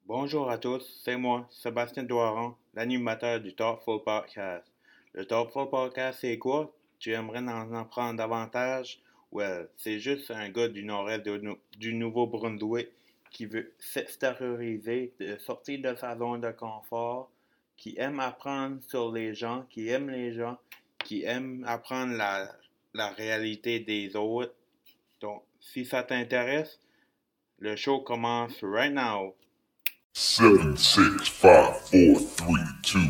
Bonjour à tous, c'est moi, Sébastien Doiron, l'animateur du Thoughtful Podcast. Le Thoughtful Podcast, c'est quoi? Tu aimerais en apprendre davantage? Well, c'est juste un gars du nord-est du Nouveau-Brunswick qui veut s'extérioriser, de sortir de sa zone de confort, qui aime apprendre sur les gens, qui aime les gens, qui aime apprendre la réalité des autres. Donc, si ça t'intéresse, le show commence right now. 7, 6, 5, 4, 3, 2.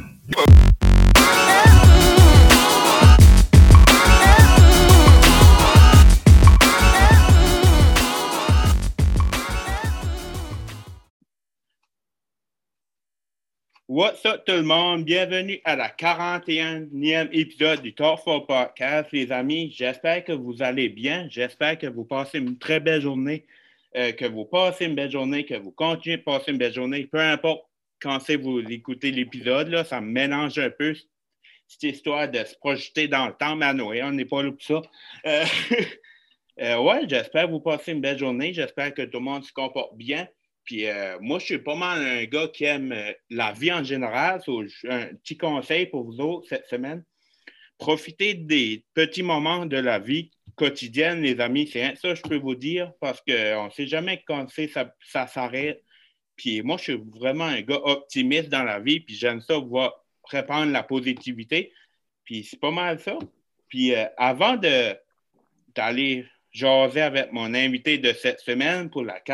What's up tout le monde? Bienvenue à la 41e épisode du Thoughtful Podcast, les amis. J'espère que vous allez bien. J'espère que vous passez une très belle journée, que vous passez une belle journée, que vous continuez de passer une belle journée. Peu importe quand c'est vous écoutez l'épisode, là, ça me mélange un peu cette histoire de se projeter dans le temps, mais à Noël, on n'est pas là pour ça. Ouais, j'espère que vous passez une belle journée. J'espère que tout le monde se comporte bien. Puis moi, je suis pas mal un gars qui aime la vie en général. Un petit conseil pour vous autres cette semaine. Profitez des petits moments de la vie quotidienne, les amis. C'est ça que je peux vous dire parce qu'on ne sait jamais quand ça s'arrête. Puis moi, je suis vraiment un gars optimiste dans la vie. Puis j'aime ça, voir répandre la positivité. Puis c'est pas mal ça. Puis avant d'aller jaser avec mon invité de cette semaine pour la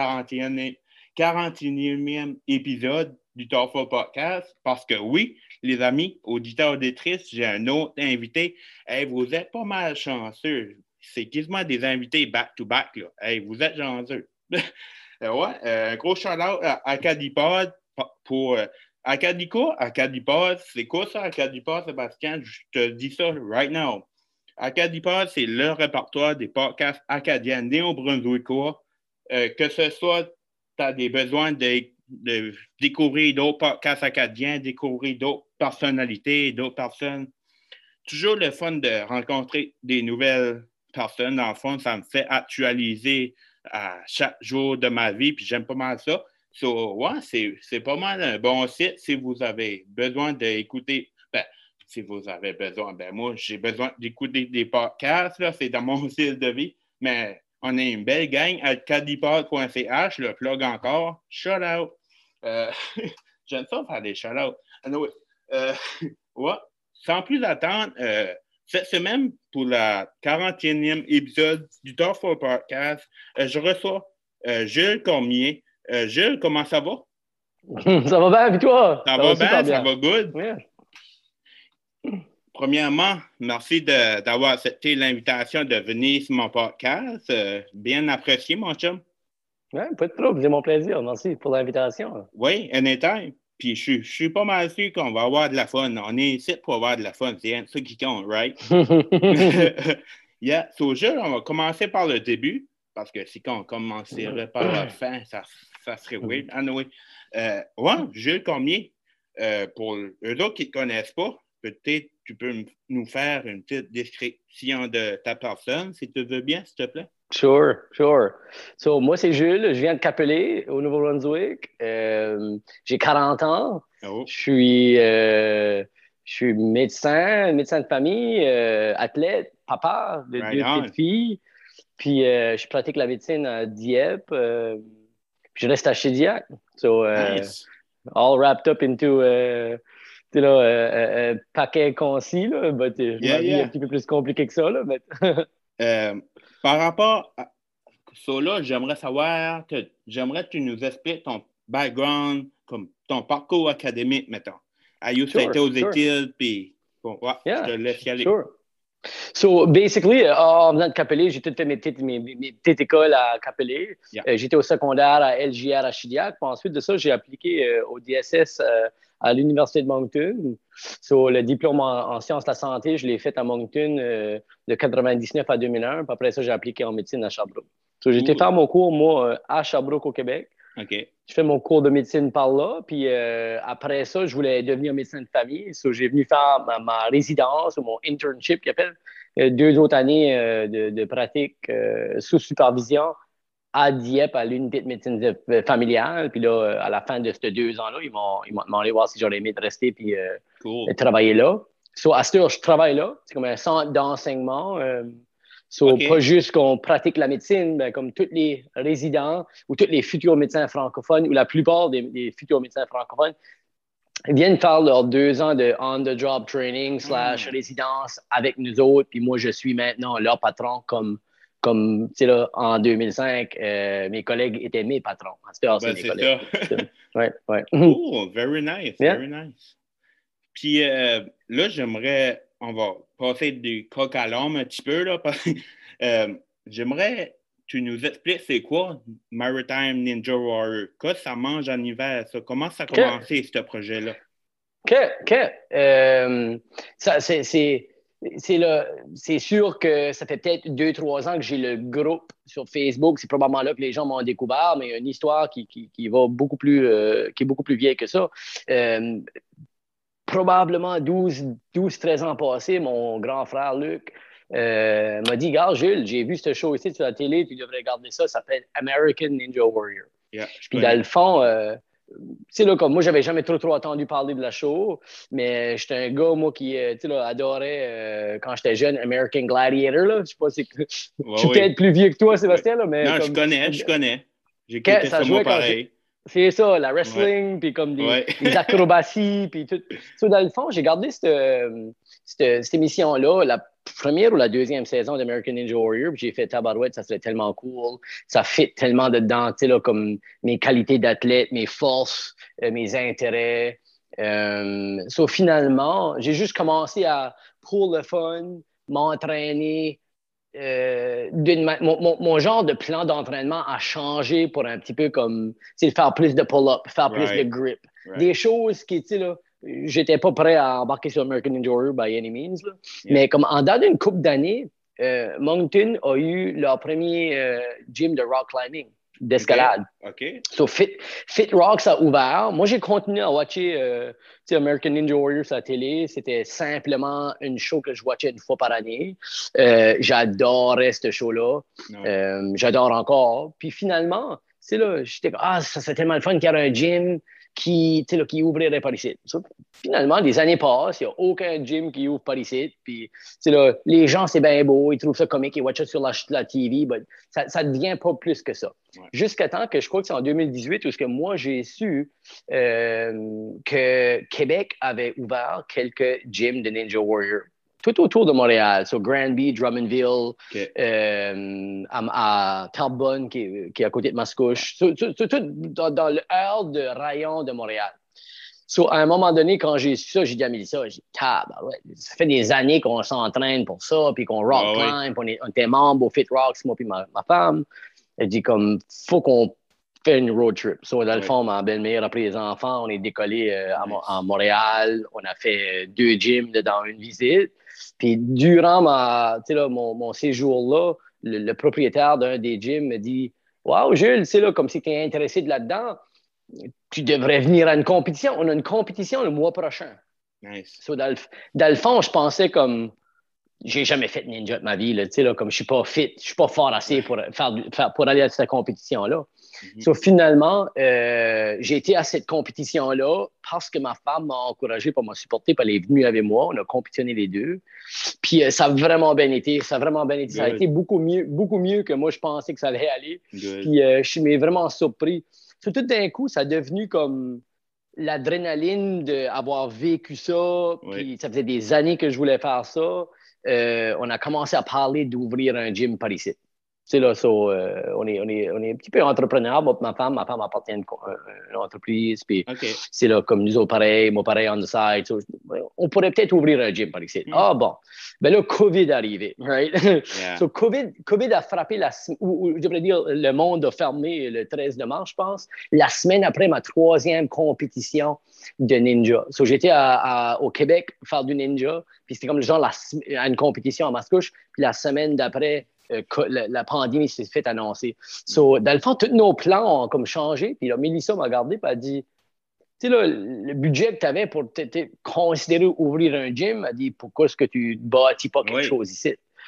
41e épisode du Thoughtful Podcast. Parce que oui, les amis, auditeurs, auditrices, j'ai un autre invité. Hey, vous êtes pas mal chanceux. C'est quasiment des invités back-to-back. Là. Hey, vous êtes chanceux. Un gros shout-out à Acadipod pour Acadico. Acadipod, c'est quoi ça, Acadipod, Sébastien? Je te dis ça right now. Acadipod, c'est le répertoire des podcasts acadiens néo-brunswickois. Que ce soit, tu as des besoins de découvrir d'autres podcasts acadiens, découvrir d'autres personnalités, d'autres personnes. Toujours le fun de rencontrer des nouvelles personnes. Dans le fond, ça me fait actualiser à chaque jour de ma vie, puis j'aime pas mal ça. So, ouais, c'est pas mal un bon site si vous avez besoin d'écouter. Ben, si vous avez besoin, ben moi, j'ai besoin d'écouter des podcasts, là, c'est dans mon style de vie, mais on est une belle gang à cadipod.ch, le plug encore. Shout out. Euh, J'aime ça faire des shout outs. Anyway, ouais, sans plus attendre, cette semaine, pour la 41e épisode du Thoughtful Podcast, je reçois Jules Cormier. Jules, comment ça va? Ça va bien, puis toi? Ça va bien, ça bien. va good? Yeah. Premièrement, merci d'avoir accepté l'invitation de venir sur mon podcast. Bien apprécié, mon chum. Ouais, pas de trouble, c'est mon plaisir. Merci pour l'invitation. Oui, anytime. Puis je suis pas mal sûr qu'on va avoir de la fun. On est ici pour avoir de la fun. C'est ça qui compte, right? Yeah. So, Jules, on va commencer par le début, parce que si on commencerait par la fin, ça serait weird. Anyway. Ouais, Jules Cormier, pour eux autres qui ne te connaissent pas, peut-être tu peux nous faire une petite description de ta personne, si tu veux bien, s'il te plaît. Sure. So, moi, c'est Jules. Je viens de Capelé, au Nouveau-Brunswick. J'ai 40 ans. Oh. Je suis médecin de famille, athlète, papa de Right deux on. petites filles. Puis, je pratique la médecine à Dieppe. Puis, je reste à Chidiac. So, Nice. all wrapped up into paquet concis, là, ma vie est un petit peu plus compliquée que ça. Là, mais... par rapport à ça, là, j'aimerais que tu nous expliques ton background, comme ton parcours académique, mettons. Ça a été aux études, puis bon, ouais, je te laisse y aller. Sure. So, basically, en venant de Capelé, j'ai tout fait mes petites écoles à Capelé. Yeah. J'étais au secondaire à LJR à Chidiac. Puis ensuite de ça, j'ai appliqué au DSS à l'Université de Moncton. So, le diplôme en sciences de la santé, je l'ai fait à Moncton de 99 à 2001. Puis après ça, j'ai appliqué en médecine à Sherbrooke. So, j'ai été faire mon cours, moi, à Sherbrooke, au Québec. OK. Je fais mon cours de médecine par là, puis après ça, je voulais devenir médecin de famille. So, j'ai venu faire ma résidence ou mon internship, qui appelle 2 autres années de pratique sous supervision à Dieppe, à l'unité de médecine familiale. Puis là, à la fin de ces 2 ans-là, ils m'ont demandé voir si j'aurais aimé de rester puis Cool. travailler là. So, à cette heure, je travaille là. C'est comme un centre d'enseignement. Pas juste qu'on pratique la médecine, mais comme tous les résidents ou tous les futurs médecins francophones ou la plupart des futurs médecins francophones viennent faire leurs 2 ans de on-the-job training / résidence avec nous autres. Puis moi, je suis maintenant leur patron comme tu sais, là, en 2005, mes collègues étaient mes patrons. À cette heure, c'est mes collègues. Ouais. Oh, very nice, very nice. Puis là, on va passer du coq à l'âne un petit peu, là, parce que j'aimerais que tu nous expliques c'est quoi Maritime Ninja Warrior. Qu'est-ce que ça mange en hiver, ça? Comment ça a commencé, ce projet-là? C'est sûr que ça fait peut-être 2-3 ans que j'ai le groupe sur Facebook. C'est probablement là que les gens m'ont découvert, mais il y a une histoire qui va beaucoup plus, qui est beaucoup plus vieille que ça. Probablement 12-13 ans passés, mon grand frère Luc m'a dit, gars, Jules, j'ai vu ce show ici sur la télé, tu devrais regarder ça, ça s'appelle American Ninja Warrior. Puis dans le fond, tu sais, là, comme moi, j'avais jamais trop entendu parler de la show, mais j'étais un gars, moi, qui, tu sais, là, adorait, quand j'étais jeune, American Gladiator, là. Je sais pas si... je suis peut-être plus vieux que toi, Sébastien, là, mais... Non, comme... je connais. J'ai écouté ça, moi, pareil. C'est ça, la wrestling, puis comme les acrobaties, puis tout. So, dans le fond, j'ai gardé cette émission-là, la première ou la deuxième saison d'American Ninja Warrior, puis j'ai fait tabarouette, ça serait tellement cool, ça fit tellement dedans, tu sais, là, comme mes qualités d'athlète, mes forces, mes intérêts. Finalement, j'ai juste commencé à, pour le fun, m'entraîner. Mon genre de plan d'entraînement a changé pour un petit peu comme faire plus de pull-up, faire plus de grip. Des choses qui, tu sais, là, j'étais pas prêt à embarquer sur American Ninja Warrior by any means. Là. Mais comme en dedans d'une couple d'années, Moncton a eu leur premier gym de rock climbing, d'escalade. So Fit Rocks a ouvert. Moi, j'ai continué à watcher American Ninja Warrior sur la télé. C'était simplement une show que je watchais une fois par année. J'adorais ce show-là. J'adore encore. Puis finalement, là, j'étais ça serait tellement le fun qu'il y ait un gym qui ouvrirait par ici. Finalement, des années passent, il n'y a aucun gym qui ouvre par ici. Puis, là, les gens, c'est bien beau, ils trouvent ça comique, ils watchent ça sur la TV, mais ça ne devient pas plus que ça. Jusqu'à temps que je crois que c'est en 2018 où moi, j'ai su que Québec avait ouvert quelques gyms de Ninja Warrior. Tout autour de Montréal, Granby, Drummondville, à Terrebonne, qui est à côté de Mascouche, tout dans le hall de rayon de Montréal. À un moment donné, quand j'ai su ça, j'ai dit à Mélissa, ça fait des années qu'on s'entraîne pour ça, puis qu'on rock climb, on était membre au Fit Rocks, moi puis ma femme. Elle dit comme, faut qu'on fait une road trip. Dans le fond, ma belle-mère a pris les enfants, on est décollé à Montréal, on a fait 2 gyms dans une visite. Puis durant mon séjour-là, le propriétaire d'un des gyms me dit « Wow, Jules, c'est là comme si tu es intéressé de là-dedans, tu devrais venir à une compétition. On a une compétition le mois prochain. » Nice. Dans le fond, je pensais comme j'ai jamais fait de ninja de ma vie, là, comme je suis pas fit, je suis pas fort assez pour aller à cette compétition-là. Finalement, j'ai été à cette compétition-là parce que ma femme m'a encouragé pour me supporter, puis elle est venue avec moi, on a compétitionné les deux. Puis ça a vraiment bien été, ça a été beaucoup mieux que moi je pensais que ça allait aller. Puis je suis vraiment surpris. Tout d'un coup, ça a devenu comme l'adrénaline d'avoir vécu ça, puis ça faisait des années que je voulais faire ça. On a commencé à parler d'ouvrir un gym par ici. Là, on est un petit peu entrepreneur. Ma femme appartient à une entreprise. Puis c'est là, comme nous autres, pareil, moi pareil on the side. On pourrait peut-être ouvrir un gym par ici. Ah bon. Ben là, COVID est arrivé. Right? COVID a frappé ou je devrais dire, le monde a fermé le 13 de mars, je pense, la semaine après ma 3e compétition de ninja. J'étais au Québec faire du ninja. Puis c'était comme genre à une compétition à Mascouche. Puis la semaine d'après, la pandémie s'est fait annoncer. Dans le fond, tous nos plans ont comme changé. Puis là, Mélissa m'a regardé et elle a dit, tu sais, là, le budget que tu avais pour considérer ouvrir un gym, elle a dit, pourquoi est-ce que tu bâtis pas quelque chose ici?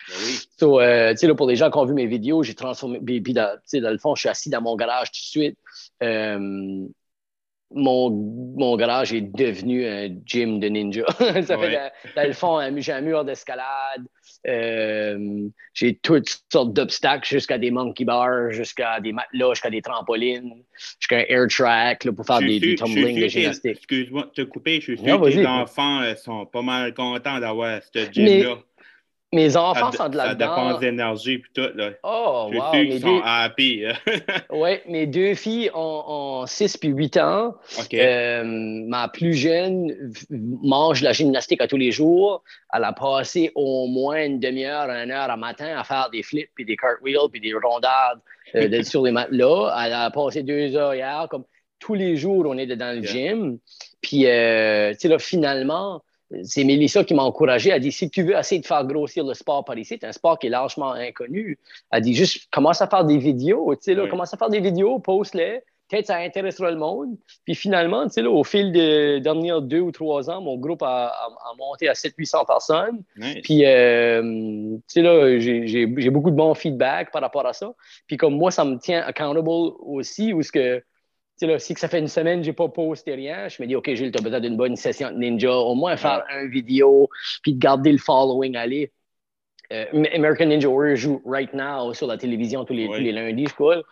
Ben oui. So, tu sais, là, pour les gens qui ont vu mes vidéos, j'ai transformé. Puis dans le fond, je suis assis dans mon garage tout de suite. Euh, mon garage est devenu un gym de ninja. Ça fait, Ouais. dans le fond, j'ai un mur d'escalade. J'ai toutes sortes d'obstacles, jusqu'à des monkey bars, jusqu'à des matelas, jusqu'à des trampolines, jusqu'à un air track là, pour faire des Je suis tumblings de sûr gymnastique. excuse-moi de te couper, je suis sûr Non, que tes vas-y. enfants sont pas mal contents d'avoir ce gym-là. Mais mes enfants sont de Ça dépense là-dedans. d'énergie puis tout, là. Oh, Je suis wow. sûr qu'ils sont happy. Ouais, mes deux filles ont 6 puis 8 ans. OK. Ma plus jeune mange de la gymnastique à tous les jours. Elle a passé au moins une demi-heure, une heure à matin à faire des flips, puis des cartwheels, puis des rondades sur les matelas. Elle a passé 2 heures hier. Comme tous les jours, on est dans le gym. Puis, tu sais, là, finalement, c'est Mélissa qui m'a encouragé. Elle dit, si tu veux essayer de faire grossir le sport par ici, c'est un sport qui est largement inconnu. Elle dit juste, commence à faire des vidéos, tu sais, là, commence à faire des vidéos, poste-les. Peut-être ça intéressera le monde. Puis finalement, tu sais, là, au fil des derniers 2 ou 3 ans, mon groupe a monté à 700-800 personnes. Nice. Puis, tu sais, là, j'ai beaucoup de bons feedback par rapport à ça. Puis comme moi, ça me tient accountable aussi, où ce que tu sais, là, si que ça fait une semaine que je n'ai pas posté rien, je me dis, OK, Gilles, tu as besoin d'une bonne session de ninja, au moins faire une vidéo, puis de garder le following aller. American Ninja Warrior joue right now sur la télévision tous les lundis, je crois.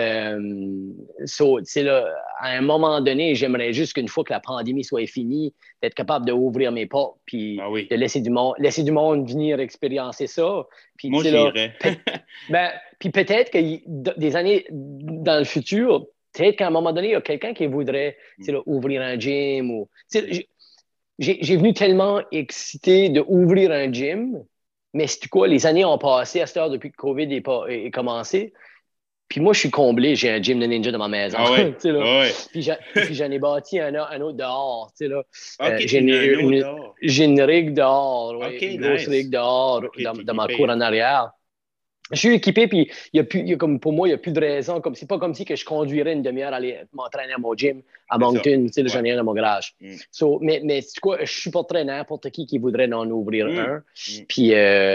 So, là, à un moment donné, j'aimerais juste qu'une fois que la pandémie soit finie, d'être capable d'ouvrir mes portes, puis de laisser du monde venir expériencer ça. Puis, moi, j'irais. Puis peut-être que des années dans le futur, peut-être qu'à un moment donné, il y a quelqu'un qui voudrait là, ouvrir un gym. Ou, j'ai venu tellement excité d'ouvrir un gym, mais c'est quoi, les années ont passé à cette heure depuis que COVID est commencé. Puis moi, je suis comblé, j'ai un gym de ninja dans ma maison. Ah ouais. Puis j'en ai bâti un autre dehors. Là. OK, j'ai un autre dehors. J'ai une rig dehors, Okay, une grosse rig dehors dans ma cour en arrière. Je suis équipé, puis comme pour moi, il n'y a plus de raison. C'est pas comme si que je conduirais une demi-heure à aller m'entraîner à mon gym à Moncton. J'en ai un dans mon garage. Mais c'est quoi, je supporterais n'importe qui voudrait en ouvrir un. Puis,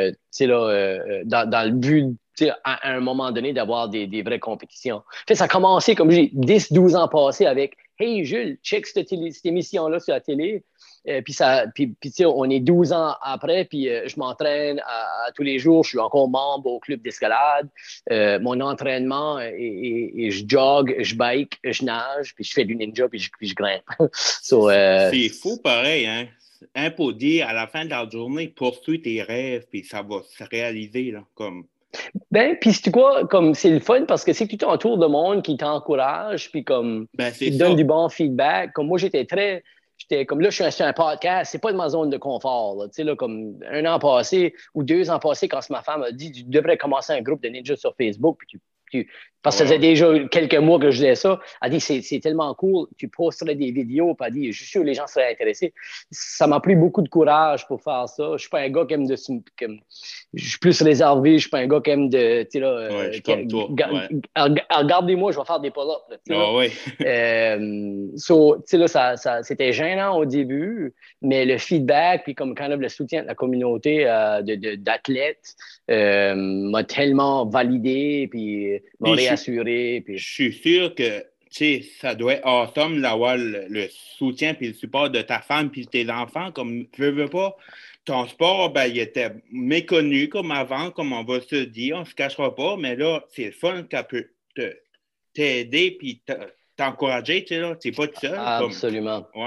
dans le but, à un moment donné, d'avoir des vraies compétitions. Fait, ça a commencé, comme j'ai 10-12 ans passés avec « Hey, Jules, check cette émission-là sur la télé. » Puis, on est 12 ans après, puis je m'entraîne à tous les jours. Je suis encore membre au club d'escalade. Mon entraînement, et je jogue, je bike, je nage, puis je fais du ninja, puis je grimpe. C'est fou pareil, hein? Un pour dire, à la fin de la journée, poursuis tes rêves, puis ça va se réaliser, là, comme... Ben, puis c'est quoi, comme c'est le fun parce que c'est que tu t'entoures de monde qui t'encourage, puis comme qui te donne du bon feedback. Comme moi, j'étais comme là, je suis sur un podcast, c'est pas de ma zone de confort. Là, tu sais, là, comme un an passé ou 2 ans passés, quand ma femme a dit, tu devrais commencer un groupe de ninjas sur Facebook, puis parce que ça faisait déjà quelques mois que je disais ça. Elle dit, c'est tellement cool, tu posterais des vidéos, puis elle dit, je suis sûr que les gens seraient intéressés. Ça m'a pris beaucoup de courage pour faire ça. Je suis pas un gars qui aime je suis plus réservé, je suis pas un gars qui aime de, tu sais là, je suis comme toi. Regardez-moi, je vais faire des pull-ups. Tu sais là, c'était gênant au début, mais le feedback, puis comme le soutien de la communauté d'athlètes m'a tellement validé, puis m'a réassuré. Puis... Je suis sûr que ça doit être awesome d'avoir le soutien puis le support de ta femme puis de tes enfants. Comme tu veux pas, ton sport, ben, il était méconnu comme avant, comme on va se dire, on ne se cachera pas, mais là, c'est le fun qu'elle peut t'aider puis t'encourager, tu sais, là, t'es pas tout seul. Absolument. Comme, ouais,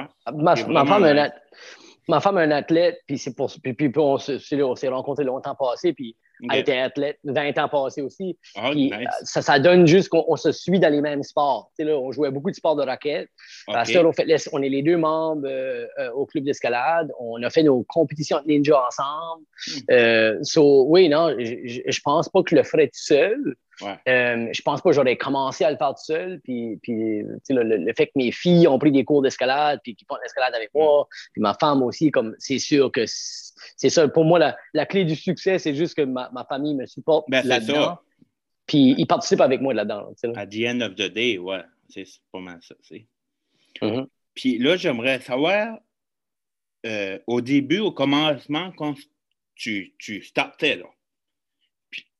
ma femme est un athlète, puis on s'est rencontrés longtemps passé, puis elle était athlète 20 ans passés aussi. Puis ça donne juste qu'on se suit dans les mêmes sports. Tu sais, là, on jouait beaucoup de sports de raquettes. On est les deux membres au club d'escalade. On a fait nos compétitions de ninja ensemble. Oui, non, je pense pas que je le ferais tout seul. Je pense pas que j'aurais commencé à le faire tout seul. Puis le fait que mes filles ont pris des cours d'escalade, puis qu'ils font l'escalade avec moi, puis ma femme aussi, comme c'est sûr que c'est ça. Pour moi, la clé du succès, c'est juste que ma famille me supporte là-dedans. Puis ils participent avec moi là-dedans. À the end of the day, ouais. C'est pas mal ça. Puis là, j'aimerais savoir, au début, au commencement, quand tu startais, là,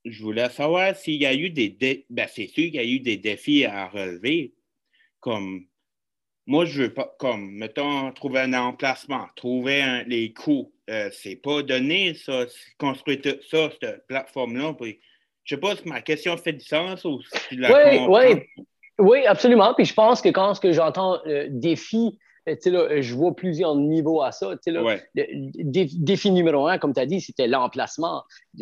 je voulais savoir s'il y a eu ben, c'est sûr qu'il y a eu des défis à relever. Comme, moi, je veux pas, comme, mettons, trouver un emplacement, trouver les coûts. C'est pas donné, ça, construire tout ça, cette plateforme-là. Puis, je sais pas si ma question fait du sens ou si tu la Oui, comprends. oui, oui, absolument. Puis je pense que quand j'entends défi, tu sais, là, je vois plusieurs niveaux à ça. Tu sais, là, Ouais. défi numéro un, comme tu as dit, c'était l'emplacement.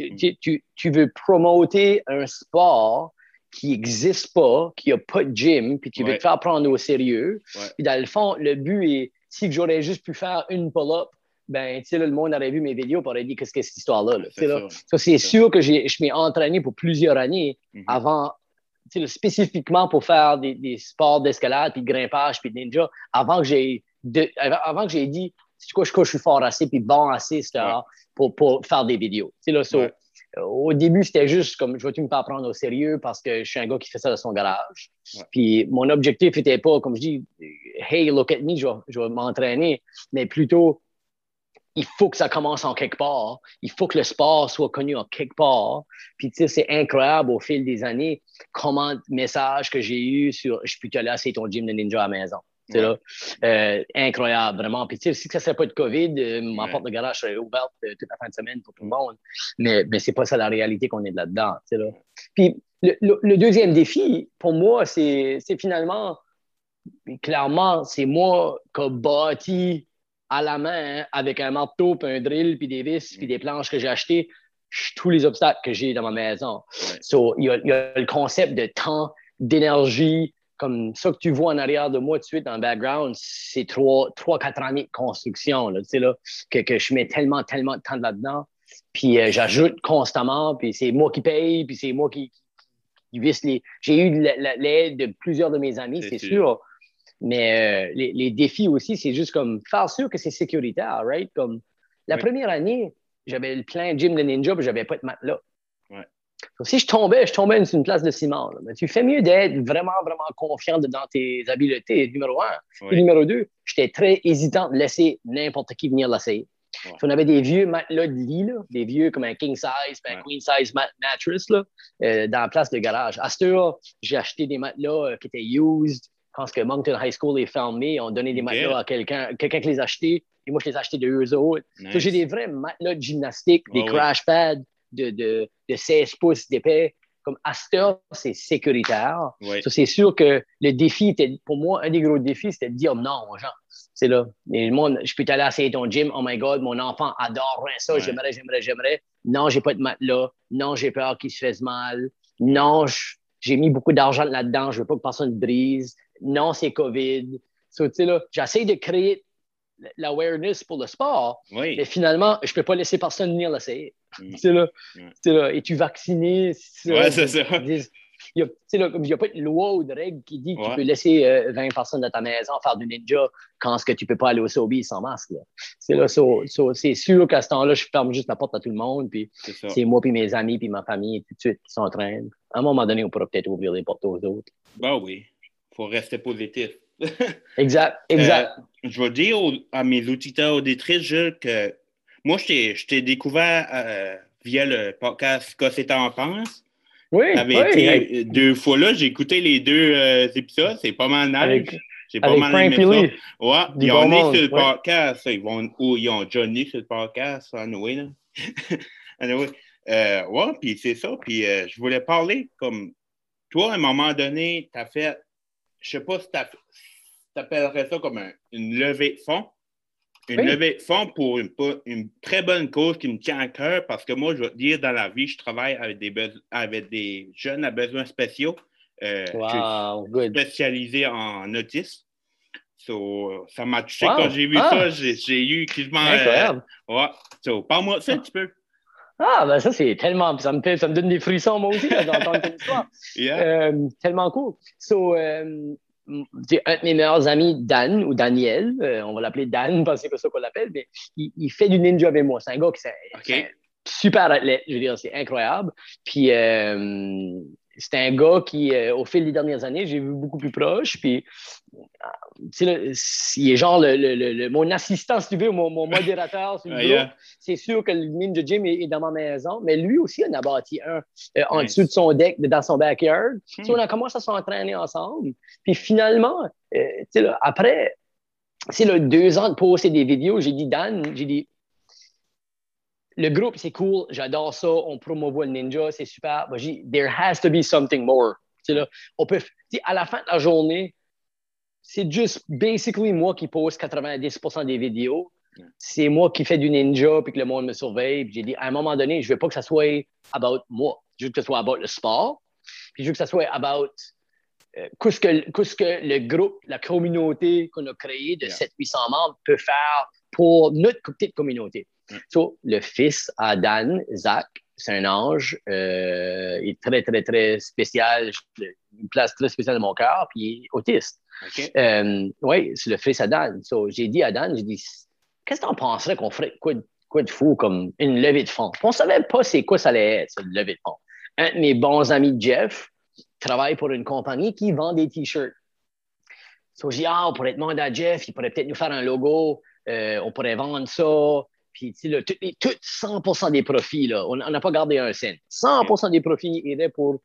Tu veux promoter un sport qui n'existe pas, qui n'a pas de gym, puis tu veux Ouais. te faire prendre au sérieux. Ouais. Puis dans le fond, le but est, si j'aurais juste pu faire une pull-up, ben, tu sais, là, le monde aurait vu mes vidéos et aurait dit qu'est-ce que c'est cette histoire-là. Là, tu sais, C'est là. ça. Ça, c'est sûr que je m'ai entraîné pour plusieurs années avant, tu sais, spécifiquement pour faire des sports d'escalade, puis de grimpage, puis de ninja, avant que j'ai dit, c'est quoi, je suis fort assez, puis bon assez pour faire des vidéos. Tu sais, là, Ouais. au début, c'était juste comme, je vais-tu me faire prendre au sérieux parce que je suis un gars qui fait ça dans son garage. Ouais. Puis mon objectif n'était pas, comme je dis, hey, look at me, je vais m'entraîner, mais plutôt, il faut que ça commence en quelque part. Il faut que le sport soit connu en quelque part. Puis, tu sais, c'est incroyable au fil des années comment de messages que j'ai eu sur je peux te laisser ton gym de ninja à la maison. Ouais. Là, incroyable, vraiment. Puis, tu sais, si ça ne serait pas de COVID, ma porte de garage serait ouverte toute la fin de semaine pour tout le monde. Mais c'est pas ça la réalité qu'on est là-dedans. Tu sais, là. Puis, le deuxième défi, pour moi, c'est finalement, clairement, c'est moi qui ai bâti à la main, hein, avec un marteau, puis un drill, puis des vis, puis des planches que j'ai achetées, tous les obstacles que j'ai dans ma maison. Ouais. So, il y a le concept de temps, d'énergie, comme ça que tu vois en arrière de moi tout de suite dans le background, c'est 3-4 années de construction, là, tu sais, là, que je mets tellement de temps là-dedans. Puis j'ajoute constamment, puis c'est moi qui paye, puis c'est moi qui visse les... J'ai eu l'aide de plusieurs de mes amis, c'est sûr. Mais les défis aussi, c'est juste comme faire sûr que c'est sécuritaire, right? Comme la première année, j'avais le plein gym de ninja, puis j'avais pas de matelas. Ouais. Donc, si je tombais sur une place de ciment. Là. Mais tu fais mieux d'être vraiment, vraiment confiant dans tes habiletés, numéro un. Ouais. Et numéro deux, j'étais très hésitant de laisser n'importe qui venir l'essayer. Ouais. On avait des vieux matelas de lit, là, des vieux comme un king size, un queen size mattress là, dans la place de garage. À ce heure, j'ai acheté des matelas qui étaient used. Je pense que Moncton High School est fermé. On donnait des matelas à quelqu'un qui les achetait. Et moi, je les ai achetés de eux autres. Nice. So, j'ai des vrais matelas de gymnastique, des crash pads de 16 pouces d'épais. Comme à cette heure, c'est sécuritaire. Oui. So, c'est sûr que le défi était, pour moi, un des gros défis, c'était de dire non aux gens. C'est là. Et le monde, je peux t'aller essayer ton gym. Oh my God, mon enfant adorerait ça. Ouais. J'aimerais. Non, j'ai pas de matelas. Non, j'ai peur qu'il se fasse mal. Non, j'ai mis beaucoup d'argent là-dedans. Je veux pas que personne brise. Non, c'est COVID. So, tu sais, là, j'essaie de créer l'awareness pour le sport, oui. Mais finalement, je peux pas laisser personne venir l'essayer. Tu là, es-tu vacciné? Oui, c'est ça. Il n'y a pas de loi ou de règle qui dit que tu peux laisser 20 personnes dans ta maison faire du ninja quand ce que tu peux pas aller au Sobeys sans masque. Là. C'est sûr qu'à ce temps-là, je ferme juste la porte à tout le monde, puis c'est moi, puis mes amis, puis ma famille, tout de suite, qui s'entraînent. À un moment donné, on pourra peut-être ouvrir les portes aux autres. Ben oui, il faut rester positif. Exact. Je vais dire à mes auditeurs auditrices, Jules, que moi, je t'ai découvert via le podcast Qu'est-ce que t'en penses? Oui. Été 2 fois là. J'ai écouté les 2 épisodes. C'est pas mal nice. J'ai pas mal aimé ça. Ouais, ils ont né sur le podcast. Ils ont déjà né sur le podcast. Anyway, là. Anyway. Ouais, puis c'est ça. Puis je voulais parler comme toi, à un moment donné, t'as fait, je sais pas si t'appellerais ça comme une levée de fonds. Levée de fonds pour une très bonne cause qui me tient à cœur parce que moi, je vais te dire, dans la vie, je travaille avec des jeunes à besoins spéciaux. Wow, je suis spécialisé en autisme. So, ça m'a touché quand j'ai vu ça. J'ai eu quasiment... Incroyable. Parle-moi de ça un petit peu. Ah, ben ça, c'est tellement... Ça me donne des frissons, moi aussi, d'entendre ton histoire. Tellement cool. Un de mes meilleurs amis, Dan, ou Daniel, on va l'appeler Dan parce que c'est pas ça qu'on l'appelle, mais il fait du ninja avec moi. C'est un gars qui c'est un super athlète, je veux dire, c'est incroyable. Puis c'est un gars qui, au fil des dernières années, j'ai vu beaucoup plus proche. Puis, tu sais, il est genre mon assistant, si tu veux, mon modérateur sur le groupe. Yeah. C'est sûr que le Ninja Gym est dans ma maison, mais lui aussi en a bâti un en Nice. dessous de son deck, dans son backyard. So, on a commencé à s'entraîner ensemble. Puis finalement, tu sais, là, après, c'est 2 ans de poster des vidéos, j'ai dit, Dan, le groupe, c'est cool, j'adore ça, on promouvoit le ninja, c'est super. Moi, j'ai dit, there has to be something more. Tu sais, là, on peut, tu sais, à la fin de la journée, c'est juste basically moi qui poste 90% des vidéos. C'est moi qui fais du ninja puis que le monde me surveille. Puis j'ai dit, à un moment donné, je veux pas que ça soit about moi. Je veux que ça soit about le sport. Puis je veux que ça soit about qu'est-ce que le groupe, la communauté qu'on a créée de 700-800 membres peut faire pour notre petite communauté. So, le fils à Dan, Zach, c'est un ange. Il est très, très, très spécial. Une place très spéciale dans mon cœur. Puis il est autiste. Okay. Oui, c'est le fils à Dan. So, j'ai dit à Dan, qu'est-ce que tu en penserais qu'on ferait quoi de fou comme une levée de fonds? On ne savait pas c'est quoi ça allait être, une levée de fonds. Un de mes bons amis, Jeff, travaille pour une compagnie qui vend des T-shirts. So, j'ai dit, on pourrait demander à Jeff, il pourrait peut-être nous faire un logo, on pourrait vendre ça. Puis, tu sais, tout 100% des profits, là, on n'a pas gardé un cent. 100% des profits iraient pour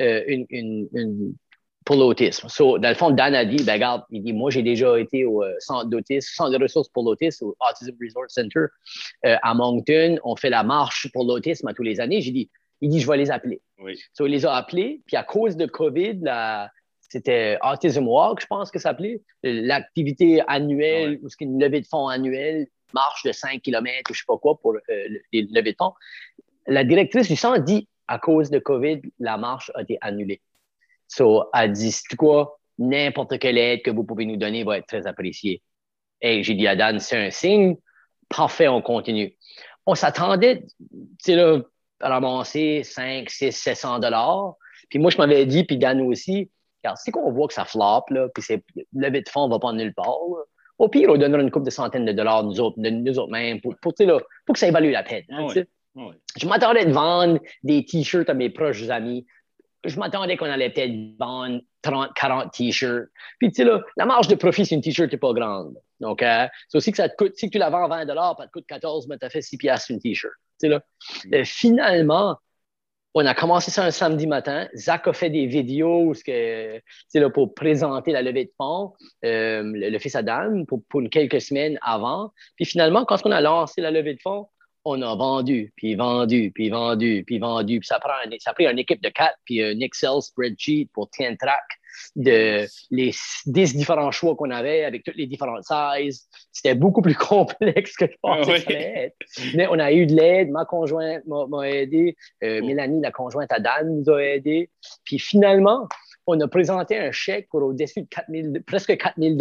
pour l'autisme. So, dans le fond, Dan a dit, ben, regarde, il dit, moi, j'ai déjà été au centre d'autisme, centre de ressources pour l'autisme, au Autism Resource Center à Moncton. On fait la marche pour l'autisme à tous les années. Il dit, je vais les appeler. Oui. So, il les a appelés. Puis, à cause de COVID, c'était Autism Walk, je pense que ça s'appelait, l'activité annuelle, ou ce qui est une levée de fonds annuelle, marche de 5 km ou je sais pas quoi pour les levées de fonds. La directrice du centre dit, à cause de COVID, la marche a été annulée. So, elle dit, c'est quoi, n'importe quelle aide que vous pouvez nous donner va être très appréciée. Et j'ai dit à Dan, c'est un signe, parfait, on continue. On s'attendait, tu sais, là, à ramasser 5, 6, 700 $. Puis moi, je m'avais dit, puis Dan aussi, regarde, c'est qu'on voit que ça floppe, là, puis le levée de fonds ne va pas nulle part, là. Au pire, on donnera une couple de centaines de dollars, nous autres mêmes, pour que ça évalue la peine. Hein, Je m'attendais de vendre des T-shirts à mes proches amis. Je m'attendais qu'on allait peut-être vendre 30, 40 T-shirts. Puis, tu sais, là, la marge de profit sur une T-shirt n'est pas grande. Donc, c'est aussi que ça te coûte, si tu la vends à 20 $, ça te coûte 14, mais tu as fait 6 piastres sur une T-shirt. Tu sais, là. Finalement, on a commencé ça un samedi matin. Zach a fait des vidéos là, pour présenter la levée de fonds, le fils à Dan, pour quelques semaines avant. Puis finalement, quand on a lancé la levée de fonds, on a vendu, puis vendu, puis vendu, puis vendu. Puis ça a pris une équipe de 4, puis un Excel spreadsheet pour 10 tracks de les 10 différents choix qu'on avait avec toutes les différentes sizes. C'était beaucoup plus complexe que je pensais que ça allait être. Mais on a eu de l'aide. Ma conjointe m'a aidé. Mélanie, la conjointe à Dan, nous a aidé. Puis finalement, on a présenté un chèque pour au-dessus de presque 4 000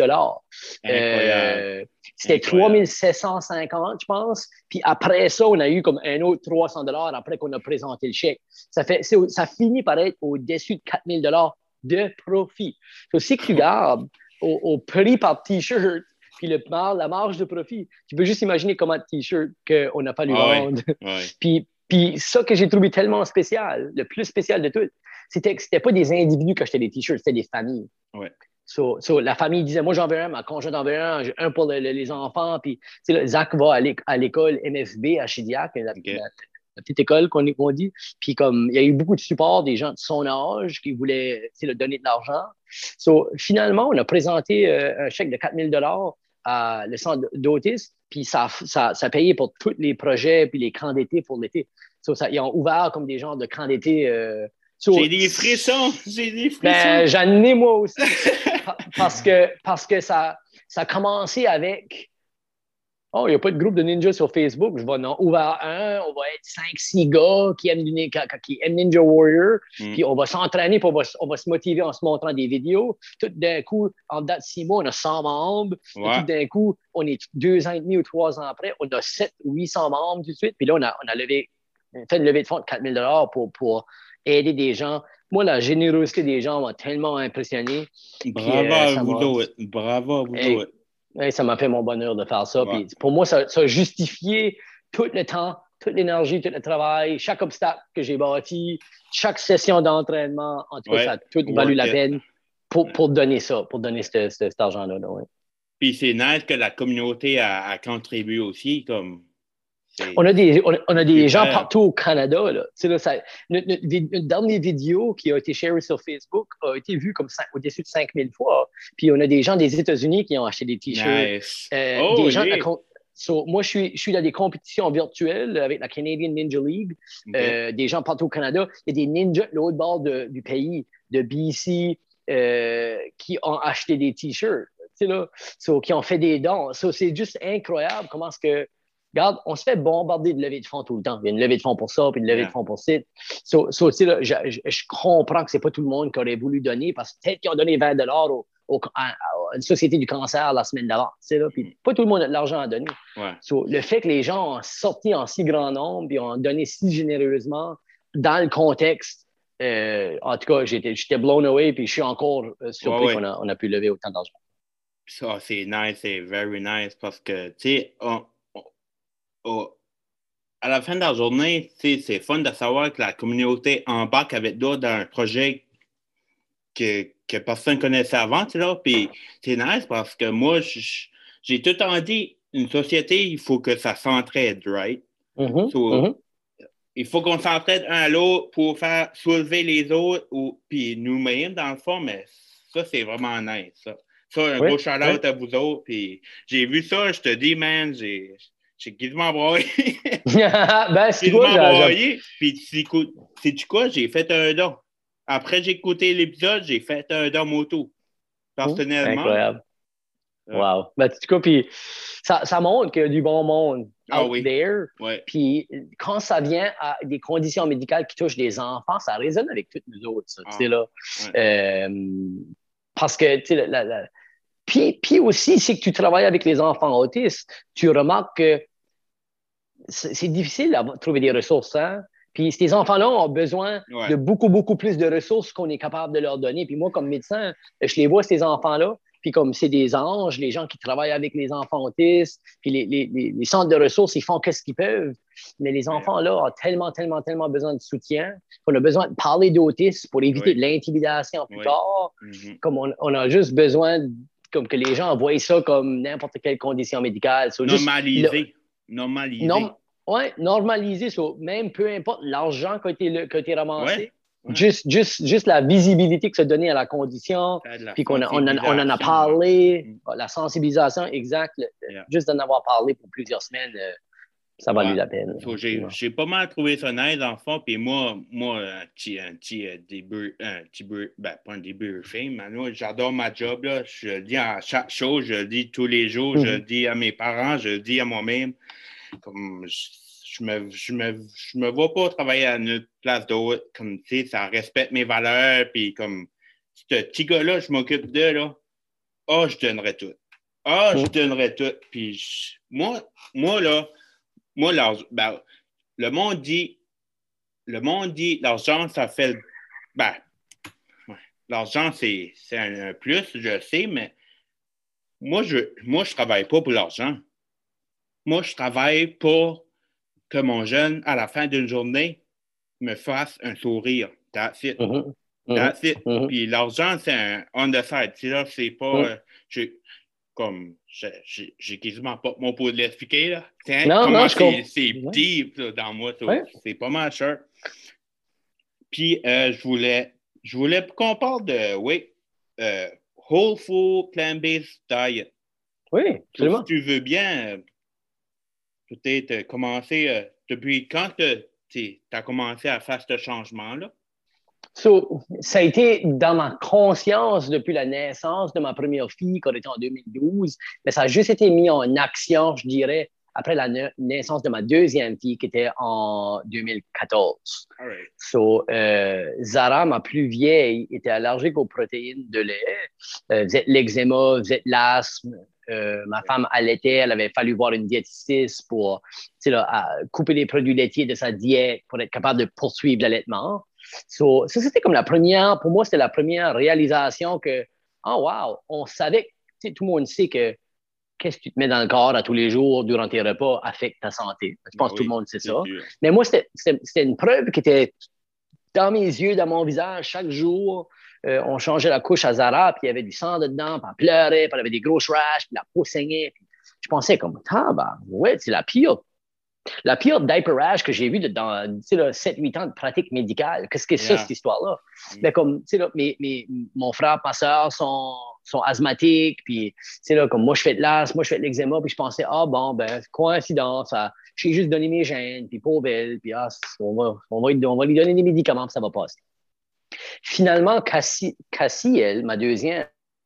$. C'était 3 750, je pense. Puis après ça, on a eu comme un autre 300 $ après qu'on a présenté le chèque. Ça finit par être au-dessus de 4 000 $ de profit. Donc, si tu gardes au prix par T-shirt, puis la marge de profit, tu peux juste imaginer comment de T-shirts qu'on n'a pas lui vendre. Puis ça que j'ai trouvé tellement spécial, le plus spécial de tout, c'était que c'était pas des individus qui achetaient des T-shirts, c'était des familles. Ouais. So, la famille disait, moi j'en veux un, ma conjointe en veut un, j'ai un pour les enfants. Puis là, Zach va à l'école MFB à Chidiac, la petite école qu'on dit. Puis comme il y a eu beaucoup de support des gens de son âge qui voulaient donner de l'argent. So, finalement, on a présenté un chèque de 4 000 $ à le centre d'autisme. Puis ça payait pour tous les projets puis les camps d'été pour l'été. So, ils ont ouvert comme des genres de camps d'été. J'ai des frissons. Ben, j'en ai moi aussi. parce que ça a commencé avec il n'y a pas de groupe de ninjas sur Facebook. Je vais en ouvrir un. On va être 5-6 gars qui aiment Ninja Warrior. Puis on va s'entraîner, puis on va se motiver en se montrant des vidéos. Tout d'un coup, en date de 6 mois, on a 100 membres. Ouais. Tout d'un coup, on est 2 ans et demi ou 3 ans après, on a 700-800 membres tout de suite. Puis là, on a fait une levée de fonds de 4 000 $ pour aider des gens. Moi, la générosité des gens m'a tellement impressionné. Bravo à vous autres. Bravo à vous autres. Ça m'a fait mon bonheur de faire ça. Ouais. Puis pour moi, ça a justifié tout le temps toute l'énergie, tout le travail, chaque obstacle que j'ai bâti, chaque session d'entraînement, en tout cas, ça a tout valu la peine pour donner ça, pour donner cet argent-là. Ouais. Puis c'est nice que la communauté a contribué aussi, comme... On a des gens partout au Canada. Là. Notre dernière vidéo qui a été share sur Facebook a été vue comme au-dessus de 5000 fois. Puis on a des gens des États-Unis qui ont acheté des T-shirts. Nice. Des gens moi, je suis dans des compétitions virtuelles avec la Canadian Ninja League. Okay. Des gens partout au Canada. Il y a des ninjas de l'autre bord du pays, de BC, qui ont acheté des T-shirts. Qui ont fait des dons. C'est juste incroyable comment est-ce que... Regarde, on se fait bombarder de levées de fonds tout le temps. Il y a une levée de fonds pour ça, puis une levée de fonds pour ça. Je comprends que ce n'est pas tout le monde qui aurait voulu donner parce que peut-être qu'ils ont donné 20 $ à une société du cancer la semaine d'avant. Puis pas tout le monde a de l'argent à donner. Ouais. Le fait que les gens ont sorti en si grand nombre et ont donné si généreusement dans le contexte, en tout cas, j'étais blown away puis je suis encore surpris qu'on a pu lever autant d'argent. Ça, c'est nice, c'est very nice parce que, tu sais, à la fin de la journée, c'est fun de savoir que la communauté embarque avec d'autres dans un projet que personne ne connaissait avant, tu sais, puis c'est nice parce que moi, j'ai tout le temps dit, une société, il faut que ça s'entraide, right? Il faut qu'on s'entraide un à l'autre pour faire soulever les autres, puis nous-mêmes, dans le fond, mais ça, c'est vraiment nice, ça. Ça, un gros shout-out à vous autres, puis j'ai vu ça, je te dis, man, j'ai quasiment broyé. C'est quoi, puis sais-tu quoi? J'ai fait un don. Après, j'ai écouté l'épisode, j'ai fait un don moto. Personnellement. Incroyable. Wow. Tu vois, puis ça montre qu'il y a du bon monde out there. Ouais. Puis quand ça vient à des conditions médicales qui touchent des enfants, ça résonne avec toutes nous autres, ça, tu sais, là. Parce que, tu sais, puis aussi, c'est que tu travailles avec les enfants autistes, tu remarques que c'est difficile de trouver des ressources, hein? Puis ces enfants-là ont besoin de beaucoup, beaucoup plus de ressources qu'on est capable de leur donner. Puis moi, comme médecin, je les vois, ces enfants-là, puis comme c'est des anges, les gens qui travaillent avec les enfants autistes, puis les centres de ressources, ils font qu'est-ce qu'ils peuvent. Mais les enfants-là ont tellement, tellement, tellement besoin de soutien qu'on a besoin de parler d'autisme pour éviter de l'intimidation plus tard. Comme on a juste besoin comme que les gens voient ça comme n'importe quelle condition médicale. Normaliser. Normaliser. Même peu importe l'argent qui a été ramassé, juste la visibilité que ça donnait à la condition, puis qu'on en a parlé, la sensibilisation exacte, juste d'en avoir parlé pour plusieurs semaines, ça valait la peine. J'ai pas mal trouvé ça nice, dans le fond, puis moi un petit début, pas un début fame, mais moi, j'adore ma job, là. Je le dis à chaque chose, je le dis tous les jours, je le dis à mes parents, je le dis à moi-même. Comme je me vois pas travailler à une place d'autre, comme tu sais, ça respecte mes valeurs, puis comme ce petit gars-là, je m'occupe de, là, je donnerais tout. Je donnerais tout. Puis moi, le monde dit, l'argent, ça fait, l'argent, c'est un plus, je sais, mais moi, je travaille pas pour l'argent. Moi, je travaille pour que mon jeune, à la fin d'une journée, me fasse un sourire. That's it. That's it. Puis l'argent, c'est un on the side. C'est pas... j'ai quasiment pas mon pot de l'expliquer, là. C'est deep, là, dans moi. C'est pas mal cher. Puis, je voulais qu'on parle de, Whole Food Plant-Based Diet. Oui, absolument. Si tu veux bien... peut-être commencer, depuis quand tu as commencé à faire ce changement-là? Ça a été dans ma conscience depuis la naissance de ma première fille, qui était en 2012, mais ça a juste été mis en action, je dirais, après la naissance de ma deuxième fille, qui était en 2014. Zara, ma plus vieille, était allergique aux protéines de lait, faisait de l'eczéma, faisait de l'asthme. Ma femme allaitait, elle avait fallu voir une diététicienne pour couper les produits laitiers de sa diète pour être capable de poursuivre l'allaitement. Ça, c'était comme pour moi, c'était la première réalisation que, wow, on savait, tout le monde sait que qu'est-ce que tu te mets dans le corps à tous les jours durant tes repas affecte ta santé. Je pense que tout le monde sait ça. Sûr. Mais moi, c'était une preuve qui était dans mes yeux, dans mon visage, chaque jour. On changeait la couche à Zara, puis il y avait du sang dedans, puis elle pleurait, puis elle avait des grosses rashes, puis la peau saignait. Puis je pensais comme, ouais, c'est la pire diaper rash que j'ai vue dans 7-8 ans de pratique médicale. Qu'est-ce que c'est ça, cette histoire-là? Mais comme, mon frère, ma soeur sont asthmatiques, puis, comme moi, je fais de l'asthme, moi, je fais de l'eczéma, puis je pensais, coïncidence, j'ai juste donné mes gènes, puis pauvre elle, puis on va lui donner des médicaments, puis ça va passer. Finalement, Cassie, elle, ma deuxième,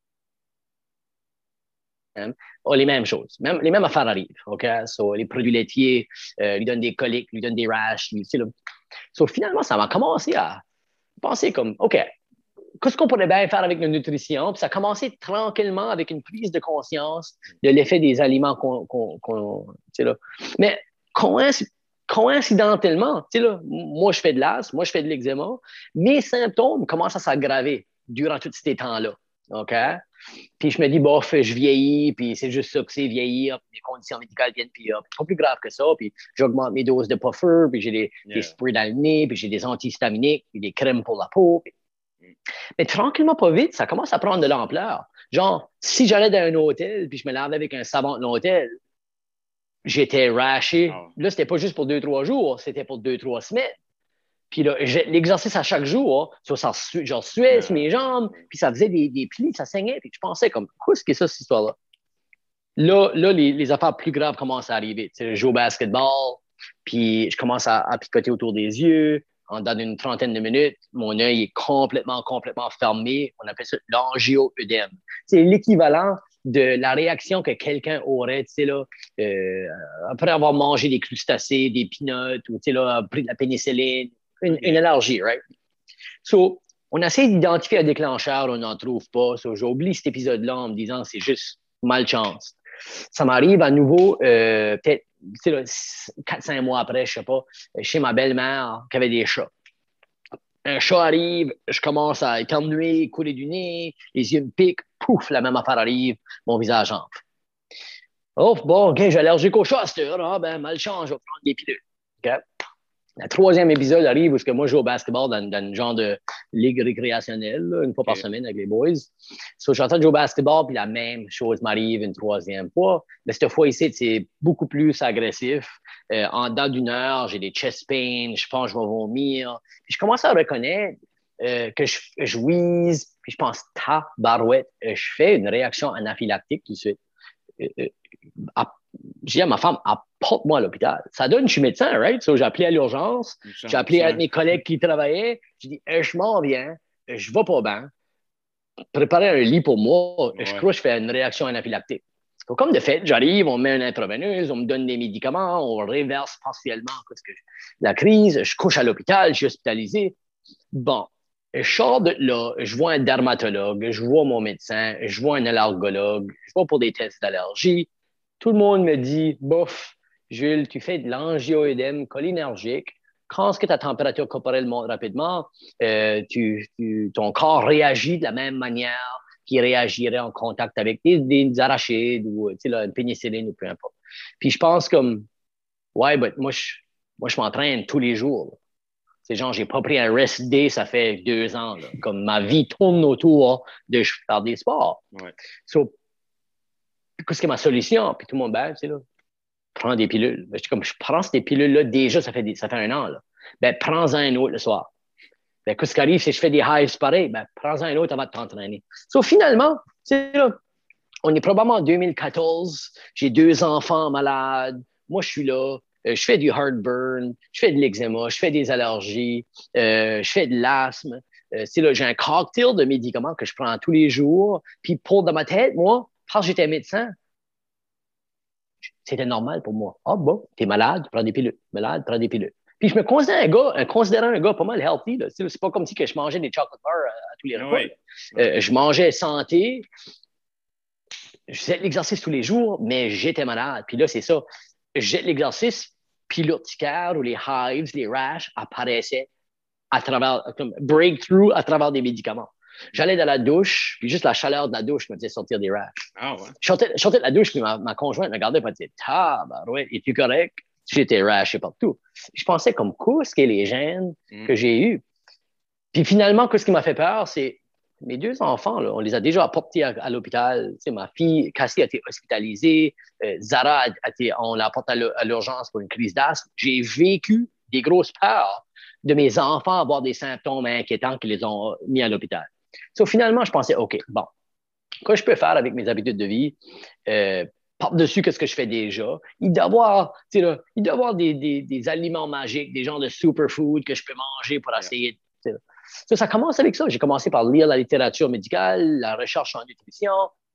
a les mêmes choses. Les mêmes affaires arrivent. OK? Les produits laitiers lui donnent des coliques, lui donnent des rashes. Finalement, ça m'a commencé à penser comme, OK, qu'est-ce qu'on pourrait bien faire avec notre nutrition? Puis ça a commencé tranquillement avec une prise de conscience de l'effet des aliments Mais coïncidentellement, moi, je fais de l'asthme, moi, je fais de l'eczéma. Mes symptômes commencent à s'aggraver durant tous ces temps-là. OK? Puis je me dis, bof, je vieillis, puis c'est juste ça que c'est vieillir, puis les conditions médicales viennent, puis c'est pas plus grave que ça, puis j'augmente mes doses de puffer, puis j'ai des sprays dans le nez, puis j'ai des antihistaminiques, puis des crèmes pour la peau. Mais tranquillement, pas vite, ça commence à prendre de l'ampleur. Genre, si j'allais dans un hôtel, puis je me lavais avec un savon de l'hôtel, j'étais rashé. Là, c'était pas juste pour 2-3 jours, c'était pour 2-3 semaines. Puis là, l'exercice à chaque jour, genre suais sur mes jambes, puis ça faisait des plis, ça saignait, puis je pensais comme, qu'est-ce que c'est ça, cette histoire-là? Là, les affaires plus graves commencent à arriver. Je joue au basketball, puis je commence à picoter autour des yeux. Dans une trentaine de minutes, mon œil est complètement fermé. On appelle ça l'angio-œdème. C'est l'équivalent de la réaction que quelqu'un aurait, après avoir mangé des crustacés, des peanuts, ou pris de la pénicilline, une allergie, right? On essaie d'identifier un déclencheur, on n'en trouve pas. J'oublie cet épisode-là en me disant c'est juste malchance. Ça m'arrive à nouveau, peut-être 4-5 mois après, je sais pas, chez ma belle-mère qui avait des chats. Un chat arrive, je commence à éternuer, couler du nez, les yeux me piquent, pouf, la même affaire arrive, mon visage enfle. Oh, bon, OK, j'ai allergique au chat à cette heure. Malchance, je vais prendre des pilules. OK? Le troisième épisode arrive où moi, je joue au basketball dans un genre de ligue récréationnelle, une fois par semaine avec les boys. Je suis en train de jouer au basketball, puis la même chose m'arrive une troisième fois. Mais cette fois ici, c'est beaucoup plus agressif. En dedans d'une heure, j'ai des chest pains, je pense que je vais vomir. Puis je commence à reconnaître que je wheeze, puis je pense, tabarouette, je fais une réaction anaphylactique tout de suite. J'ai dit à ma femme, apporte-moi à l'hôpital. Ça donne, je suis médecin, right? J'ai appelé à l'urgence, j'ai appelé à mes collègues qui travaillaient, j'ai dit, je m'en viens, je vais pas bien, préparez un lit pour moi, je crois que je fais une réaction anaphylactique. Comme de fait, j'arrive, on me met une intraveineuse, on me donne des médicaments, on réverse partiellement la crise, je couche à l'hôpital, je suis hospitalisé. Bon, je sors de là, je vois un dermatologue, je vois mon médecin, je vois un allergologue, je vais pour des tests d'allergie. Tout le monde me dit, bof, Jules, tu fais de l'angio-œdème cholinergique. Quand est-ce que ta température corporelle monte rapidement, ton corps réagit de la même manière qu'il réagirait en contact avec des arachides ou une pénicilline ou peu importe. Puis je pense comme, ouais, moi, je m'entraîne tous les jours. C'est genre, j'ai pas pris un rest day, ça fait 2 ans. Là. Comme ma vie tourne autour de faire des sports. Ouais. Qu'est-ce que ma solution? Puis tout le monde, prends des pilules. Je prends ces pilules-là déjà, ça fait 1 an. Là. Prends-en un autre le soir. Qu'est-ce qui arrive si je fais des highs pareils? Prends-en un autre avant de t'entraîner. Finalement, on est probablement en 2014. J'ai 2 enfants malades. Moi, je suis là. Je fais du heartburn. Je fais de l'eczéma. Je fais des allergies. Je fais de l'asthme. J'ai un cocktail de médicaments que je prends tous les jours. Puis dans ma tête, moi, quand j'étais médecin, c'était normal pour moi. T'es malade, prends des pilules. Malade, prends des pilules. Puis je me considérais un gars pas mal healthy. Là. C'est pas comme si que je mangeais des chocolate bars à tous les repas. Je mangeais santé. Je faisais de l'exercice tous les jours, mais j'étais malade. Puis là, c'est ça. J'ai l'exercice, puis l'urticaire ou les hives, les rashes apparaissaient à travers, comme breakthrough à travers des médicaments. J'allais dans la douche, puis juste la chaleur de la douche me faisait sortir des rashes. Ah ouais. Je sortais de la douche, puis ma conjointe me regardait et me disait « Tabarouette, es-tu correct? » J'étais rashé partout. Je pensais comme quoi ce qu'est les gènes que j'ai eus. Puis finalement, ce qui m'a fait peur, c'est mes 2 enfants, là, on les a déjà apportés à l'hôpital. Tu sais, ma fille, Cassie, a été hospitalisée. Zara, on l'a apportée à l'urgence pour une crise d'asthme. J'ai vécu des grosses peurs de mes enfants avoir des symptômes inquiétants qui les ont mis à l'hôpital. Finalement, je pensais, OK, bon, quoi je peux faire avec mes habitudes de vie? Par-dessus ce que je fais déjà. Il doit y avoir des aliments magiques, des genres de superfood que je peux manger pour essayer. Ça commence avec ça. J'ai commencé par lire la littérature médicale, la recherche en nutrition.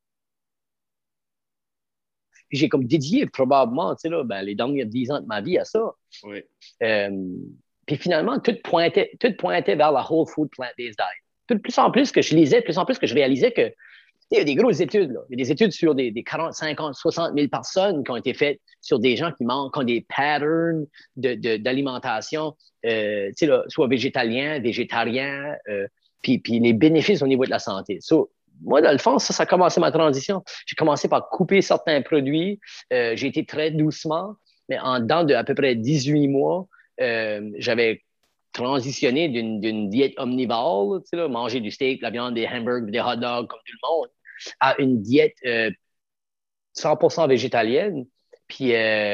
J'ai comme dédié probablement les derniers 10 ans de ma vie à ça. Oui. Puis finalement, tout pointait vers la whole food plant-based diet. De plus en plus que je lisais, de plus en plus que je réalisais que il y a des grosses études. Là. Il y a des études sur des 40, 50, 60 000 personnes qui ont été faites sur des gens qui ont des patterns d'alimentation, soit végétaliens, végétariens, puis les bénéfices au niveau de la santé. Moi, dans le fond, ça a commencé ma transition. J'ai commencé par couper certains produits. J'ai été très doucement, mais en dedans de à peu près 18 mois, j'avais transitionné d'une diète omnivore, manger du steak, de la viande, des hamburgers, des hot dogs comme tout le monde, à une diète 100% végétalienne. Puis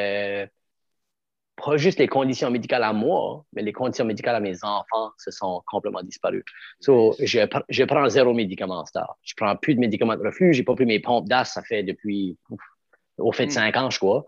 pas juste les conditions médicales à moi, mais les conditions médicales à mes enfants se sont complètement disparues. Je prends 0 médicament en star. Je prends plus de médicaments de reflux. J'ai pas pris mes pompes d'as, ça fait depuis au fait de 5 ans, je crois.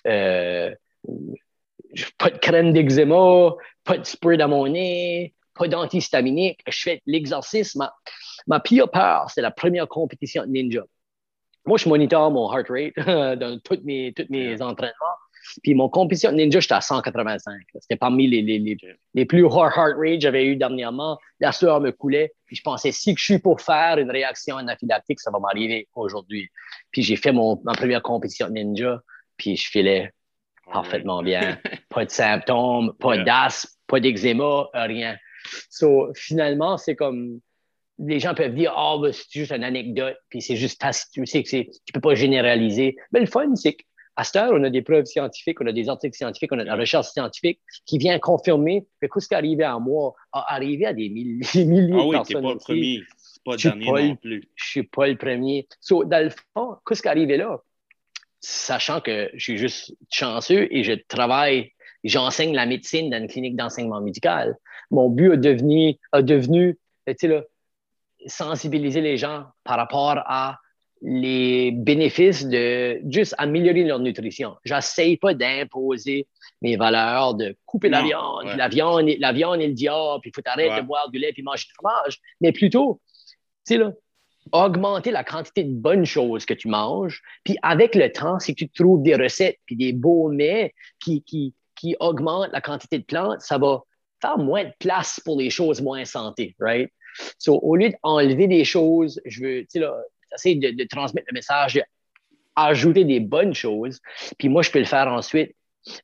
Pas de crème d'eczéma, pas de spray dans mon nez, pas d'antihistaminique. Je fais l'exercice. Ma pire peur, c'est la première compétition de ninja. Moi, je monitor mon heart rate dans tous mes entraînements. Puis mon compétition de ninja, j'étais à 185. C'était parmi les plus hauts heart rate que j'avais eu dernièrement. La sueur me coulait. Puis je pensais, si je suis pour faire une réaction anaphylactique, ça va m'arriver aujourd'hui. Puis j'ai fait ma première compétition de ninja. Puis je filais parfaitement bien. Pas de symptômes, pas d'asthme, pas d'eczéma, rien. Finalement, c'est comme les gens peuvent dire c'est juste une anecdote, puis c'est juste tu sais que tu peux pas généraliser. Mais le fun, c'est qu'à cette heure, on a des preuves scientifiques, on a des articles scientifiques, on a de la recherche scientifique qui vient confirmer que ce qui est arrivé à moi a arrivé à des milliers de personnes. Ah oui, t'es pas le premier, c'est pas le dernier non plus. Je suis pas le premier. Dans le fond, qu'est-ce qui est arrivé là? Sachant que je suis juste chanceux et j'enseigne la médecine dans une clinique d'enseignement médical. Mon but a devenu sensibiliser les gens par rapport à les bénéfices de juste améliorer leur nutrition. J'essaye pas d'imposer mes valeurs, de couper la viande, la viande est le diable, puis il faut t'arrêter de boire du lait puis manger du fromage, mais plutôt, augmenter la quantité de bonnes choses que tu manges, puis avec le temps, si tu trouves des recettes puis des beaux mets qui augmentent la quantité de plantes, ça va faire moins de place pour les choses moins santé, right? Au lieu d'enlever des choses, je veux essayer de transmettre le message, ajouter des bonnes choses, puis moi, je peux le faire ensuite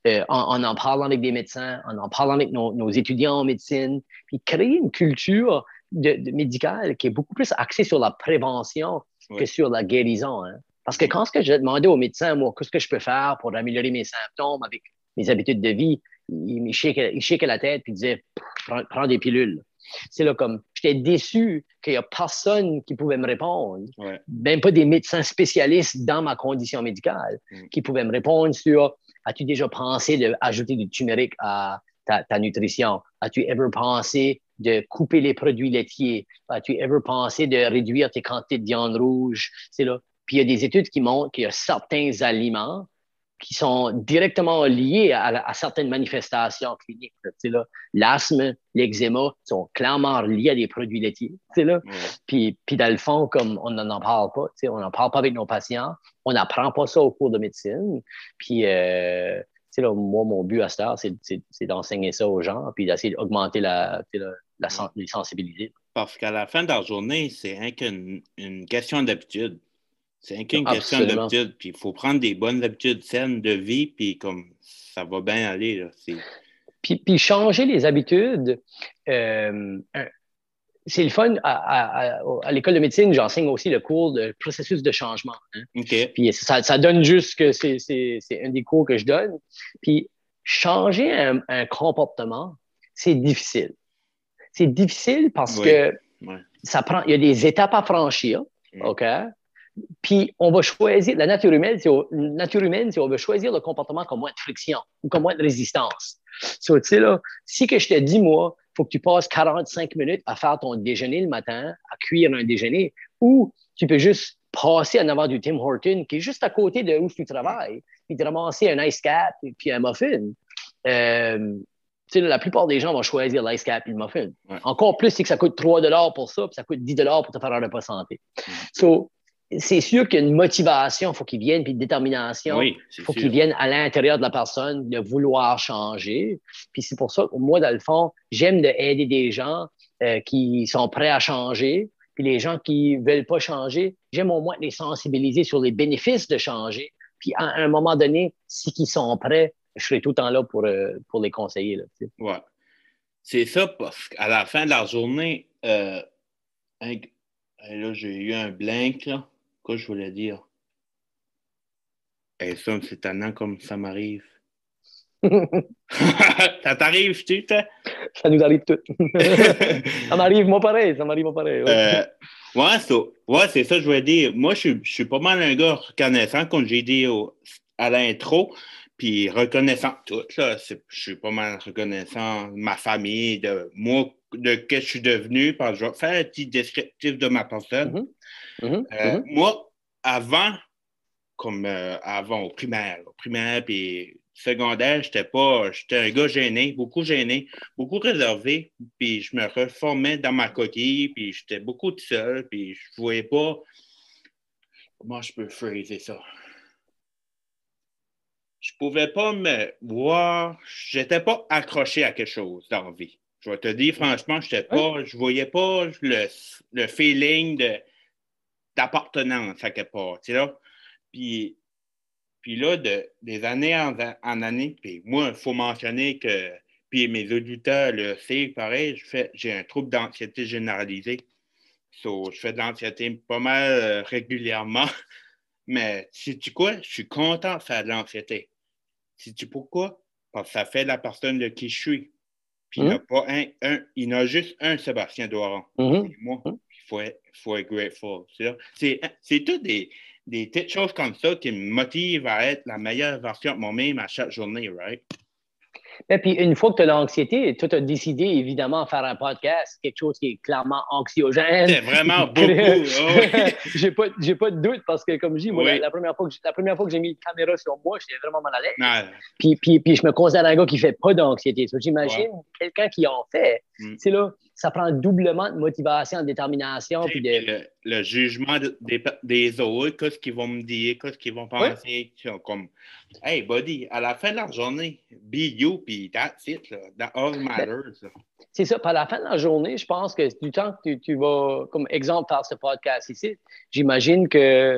en parlant avec des médecins, en parlant avec nos étudiants en médecine, puis créer une culture médicale qui est beaucoup plus axée sur la prévention que sur la guérison. Hein. Parce que quand j'ai demandé au médecin, moi, qu'est-ce que je peux faire pour améliorer mes symptômes avec mes habitudes de vie, il shakeait la tête et disait prends des pilules. C'est là comme, j'étais déçu qu'il n'y a personne qui pouvait me répondre, même pas des médecins spécialistes dans ma condition médicale, qui pouvaient me répondre sur as-tu déjà pensé d'ajouter du turmeric à ta nutrition? As-tu ever pensé de couper les produits laitiers? As-tu ever pensé de réduire tes quantités de viande rouge? C'est là. Puis il y a des études qui montrent qu'il y a certains aliments qui sont directement liés à certaines manifestations cliniques. L'asthme, l'eczéma sont clairement liés à des produits laitiers. Puis dans le fond, comme on n'en parle pas, on n'en parle pas avec nos patients, on n'apprend pas ça au cours de médecine. Puis moi, mon but à cette heure, c'est d'enseigner ça aux gens, puis d'essayer d'augmenter les sensibilités. Parce qu'à la fin de la journée, c'est une question d'habitude. C'est qu'une question d'habitude. Puis il faut prendre des bonnes habitudes saines de vie, puis comme ça va bien aller. Là. Puis changer les habitudes, c'est le fun. À l'école de médecine, j'enseigne aussi le cours de processus de changement. Hein. OK. Puis ça donne juste que c'est un des cours que je donne. Puis changer un comportement, c'est difficile. C'est difficile parce que il y a des étapes à franchir. OK? Puis, on va choisir, la nature humaine, c'est on va choisir le comportement comme moins de friction ou comme moins de résistance. So, tu sais, là, si que je te dis, moi, il faut que tu passes 45 minutes à faire ton déjeuner le matin, à cuire un déjeuner, ou tu peux juste passer en avant du Tim Horton, qui est juste à côté de où tu travailles, puis te ramasser un ice cap et puis un muffin. Tu sais, la plupart des gens vont choisir l'ice cap et le muffin. Ouais. Encore plus, c'est que ça coûte 3 pour ça, puis ça coûte 10 pour te faire un repas santé. So, c'est sûr qu'il y a une motivation, il faut qu'il vienne, puis une détermination, il faut qu'il vienne à l'intérieur de la personne, de vouloir changer. Puis c'est pour ça que moi, dans le fond, j'aime aider des gens qui sont prêts à changer, puis les gens qui ne veulent pas changer, j'aime au moins les sensibiliser sur les bénéfices de changer. Puis à un moment donné, si ils sont prêts, je serai tout le temps là pour les conseiller. Là, tu sais. Ouais. C'est ça, parce qu'à la fin de la journée, là, j'ai eu un blank, là. Quoi je voulais dire? Et ça, c'est tannant comme ça m'arrive. Ça t'arrive, tu sais? Ça nous arrive tout. Ça m'arrive moi pareil. Ouais, ouais, c'est ça que je voulais dire. Moi, je suis pas mal un gars reconnaissant, comme j'ai dit à l'intro, puis reconnaissant tout, là. Je suis pas mal reconnaissant de ma famille, de moi, de ce que je suis devenu, parce que je vais faire un petit descriptif de ma personne. Moi, avant, au primaire puis secondaire, j'étais un gars gêné, beaucoup réservé, puis je me reformais dans ma coquille, puis j'étais beaucoup tout seul, puis je voyais pas comment je peux phraser ça. Je pouvais pas me voir, j'étais pas accroché à quelque chose dans la vie. Je vais te dire, franchement, je voyais pas le feeling d'appartenance à quelque part, tu sais là. Puis là, des années en année, puis moi, il faut mentionner que, puis mes auditeurs le savent, pareil, j'ai un trouble d'anxiété généralisée. So, je fais de l'anxiété pas mal régulièrement. Mais sais-tu quoi? Je suis content de faire de l'anxiété. Sais-tu pourquoi? Parce que ça fait la personne de qui je suis. Puis il n'y a pas il y en a juste un Sébastien Doiron. C'est moi. Il faut être grateful. C'est tout des petites choses comme ça qui me motivent à être la meilleure version de moi-même à chaque journée, right? Et puis, une fois que tu as l'anxiété, tu as décidé, évidemment, de faire un podcast, quelque chose qui est clairement anxiogène. C'est vraiment beaucoup. J'ai pas de doute parce que, comme je dis, moi, la première fois que j'ai mis une caméra sur moi, j'étais vraiment mal à l'aise. Puis je me considère un gars qui ne fait pas d'anxiété. J'imagine quelqu'un qui en fait. C'est là, ça prend doublement de motivation, de détermination. Puis le jugement des autres, qu'est-ce qu'ils vont me dire, qu'est-ce qu'ils vont penser. Comme, hey, buddy, à la fin de la journée, be you, puis that's it. Là. That all matters. C'est ça. Puis à la fin de la journée, je pense que du temps que tu vas, comme exemple, faire ce podcast ici, j'imagine que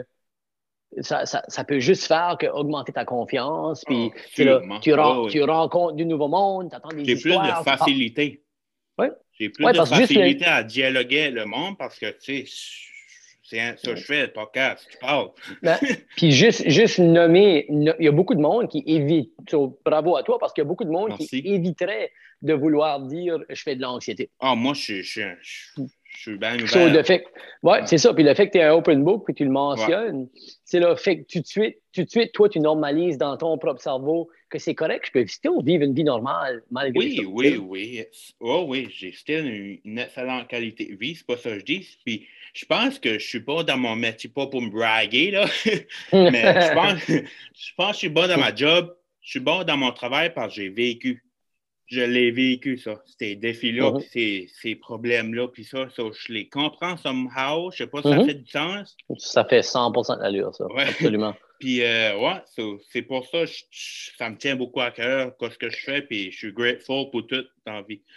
ça peut juste faire augmenter ta confiance. Puis tu rencontres du nouveau monde, tu attends des histoires. J'ai plus de facilité. J'ai plus de facilité à dialoguer avec le monde parce que, tu sais, c'est ça que je fais, le podcast, tu parles. Puis juste nommer, il y a beaucoup de monde qui évite. Bravo à toi parce qu'il y a beaucoup de monde qui éviterait de vouloir dire je fais de l'anxiété. Moi, je suis bien ouvert. C'est ça. Puis le fait que tu es un open book, puis tu le mentionnes, c'est le fait que tout de suite, toi, tu normalises dans ton propre cerveau que c'est correct, je peux still vivre une vie normale malgré ça. Oui, j'ai still une excellente qualité de vie, c'est pas ça que je dis. Puis je pense que je suis pas dans mon métier, pas pour me braguer, là, mais je pense que je suis bon dans ma job, je suis bon dans mon travail parce que j'ai vécu. Je l'ai vécu, ça. Ces défis-là, puis ces problèmes-là, puis ça, je les comprends somehow. Je sais pas si ça fait du sens. Ça fait 100% d'allure, ça. Absolument. Puis, c'est pour ça ça me tient beaucoup à cœur, ce que je fais, puis je suis grateful pour tout dans la vie.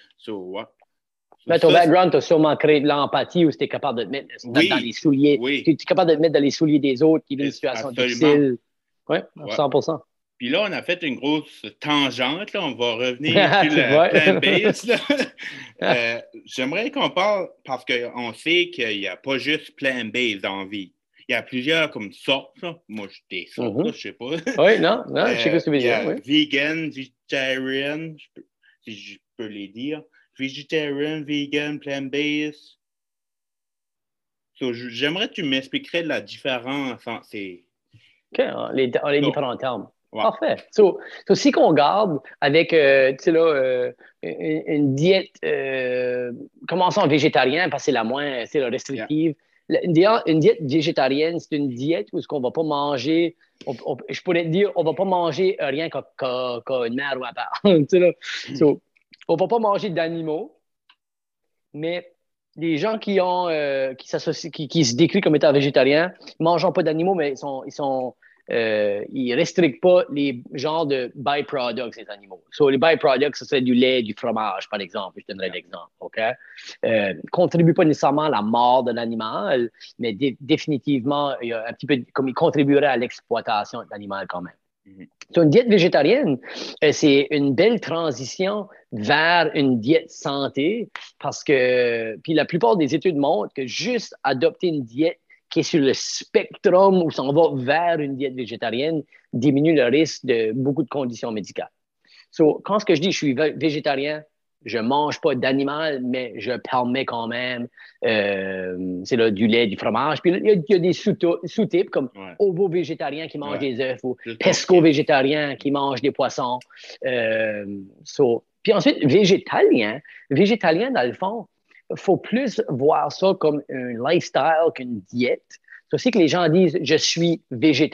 Mais ton background, tu as sûrement créé de l'empathie où tu es capable de te mettre dans les souliers. Tu es capable de te mettre dans les souliers des autres qui vivent une situation difficile. Oui, 100%. Puis là, on a fait une grosse tangente. Là. On va revenir sur Tu le vois? plant-based. J'aimerais qu'on parle, parce qu'on sait qu'il n'y a pas juste plant-based en vie. Il y a plusieurs comme sortes. Là. Moi, je des sortes, là, je sais pas. Oui, non, je sais ce que tu veux Il y dire. a Oui. vegan, vegetarian, si je peux les dire. Vegetarian, vegan, plant-based. So, j'aimerais que tu m'expliquerais la différence entre ces... OK, les So, différents termes. ouais. Parfait. Si qu'on garde avec, tu sais là, une diète, commençons végétarien parce que c'est la moins, c'est la restrictive. Une diète végétarienne, c'est une diète où ce qu'on va pas manger, je pourrais te dire, on va pas manger rien qu'une mère ou un père. Tu sais là. On va pas manger d'animaux, mais les gens qui se décrivent comme étant végétariens, ne mangent pas d'animaux, mais ils restrictent pas les genres de byproducts des animaux. Les byproducts, ce serait du lait, du fromage, par exemple. Je donnerai l'exemple. OK? Contribue pas nécessairement à la mort de l'animal, mais définitivement, il y a un petit peu comme il contribuerait à l'exploitation de l'animal quand même. Une diète végétarienne, c'est une belle transition vers une diète santé parce que, puis la plupart des études montrent que juste adopter une diète qui est sur le spectrum où on va vers une diète végétarienne diminue le risque de beaucoup de conditions médicales. Quand je dis je suis végétarien, je ne mange pas d'animal, mais je permets quand même du lait, du fromage. Puis il y a des sous-types comme ovo-végétarien qui mange des œufs ou pesco-végétarien qui mange des poissons. Puis ensuite, végétalien, dans le fond, il faut plus voir ça comme un lifestyle qu'une diète. C'est aussi que les gens disent « je suis végétalien ».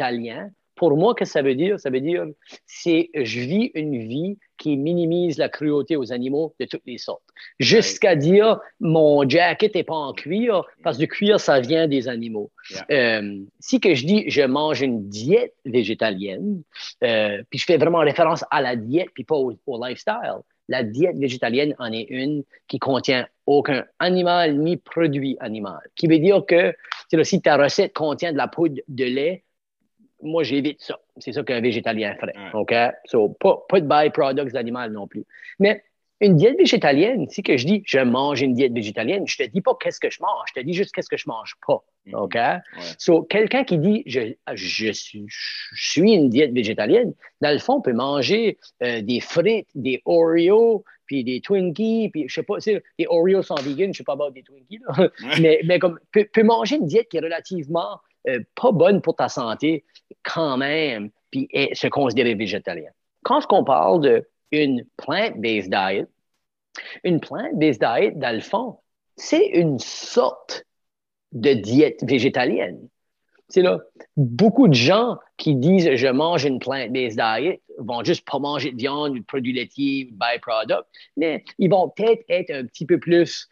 Pour moi, qu'est-ce que ça veut dire? Ça veut dire c'est je vis une vie qui minimise la cruauté aux animaux de toutes les sortes. Jusqu'à dire mon jacket n'est pas en cuir, parce que le cuir, ça vient des animaux. Si que je dis je mange une diète végétalienne, puis je fais vraiment référence à la diète, puis pas au lifestyle, la diète végétalienne en est une qui contient aucun animal ni produit animal. Qui veut dire que si ta recette contient de la poudre de lait, moi, j'évite ça. C'est ça qu'un végétalien ferait. OK? Pas de byproducts d'animal non plus. Mais une diète végétalienne, si que je dis je mange une diète végétalienne, je te dis pas qu'est-ce que je mange, je te dis juste qu'est-ce que je mange pas. OK? Quelqu'un qui dit je suis une diète végétalienne, dans le fond, peut manger des frites, des Oreos, puis des Twinkies, puis je sais pas, des Oreos sont vegan, je sais pas about des Twinkies, là. mais comme peut manger une diète qui est relativement pas bonne pour ta santé quand même, puis se considérer végétalien. Quand on parle d'une plant-based diet, une plant-based diet, dans le fond, c'est une sorte de diète végétalienne. C'est là, beaucoup de gens qui disent « je mange une plant-based diet » vont juste pas manger de viande ou de produits laitiers ou de byproducts, mais ils vont peut-être être un petit peu plus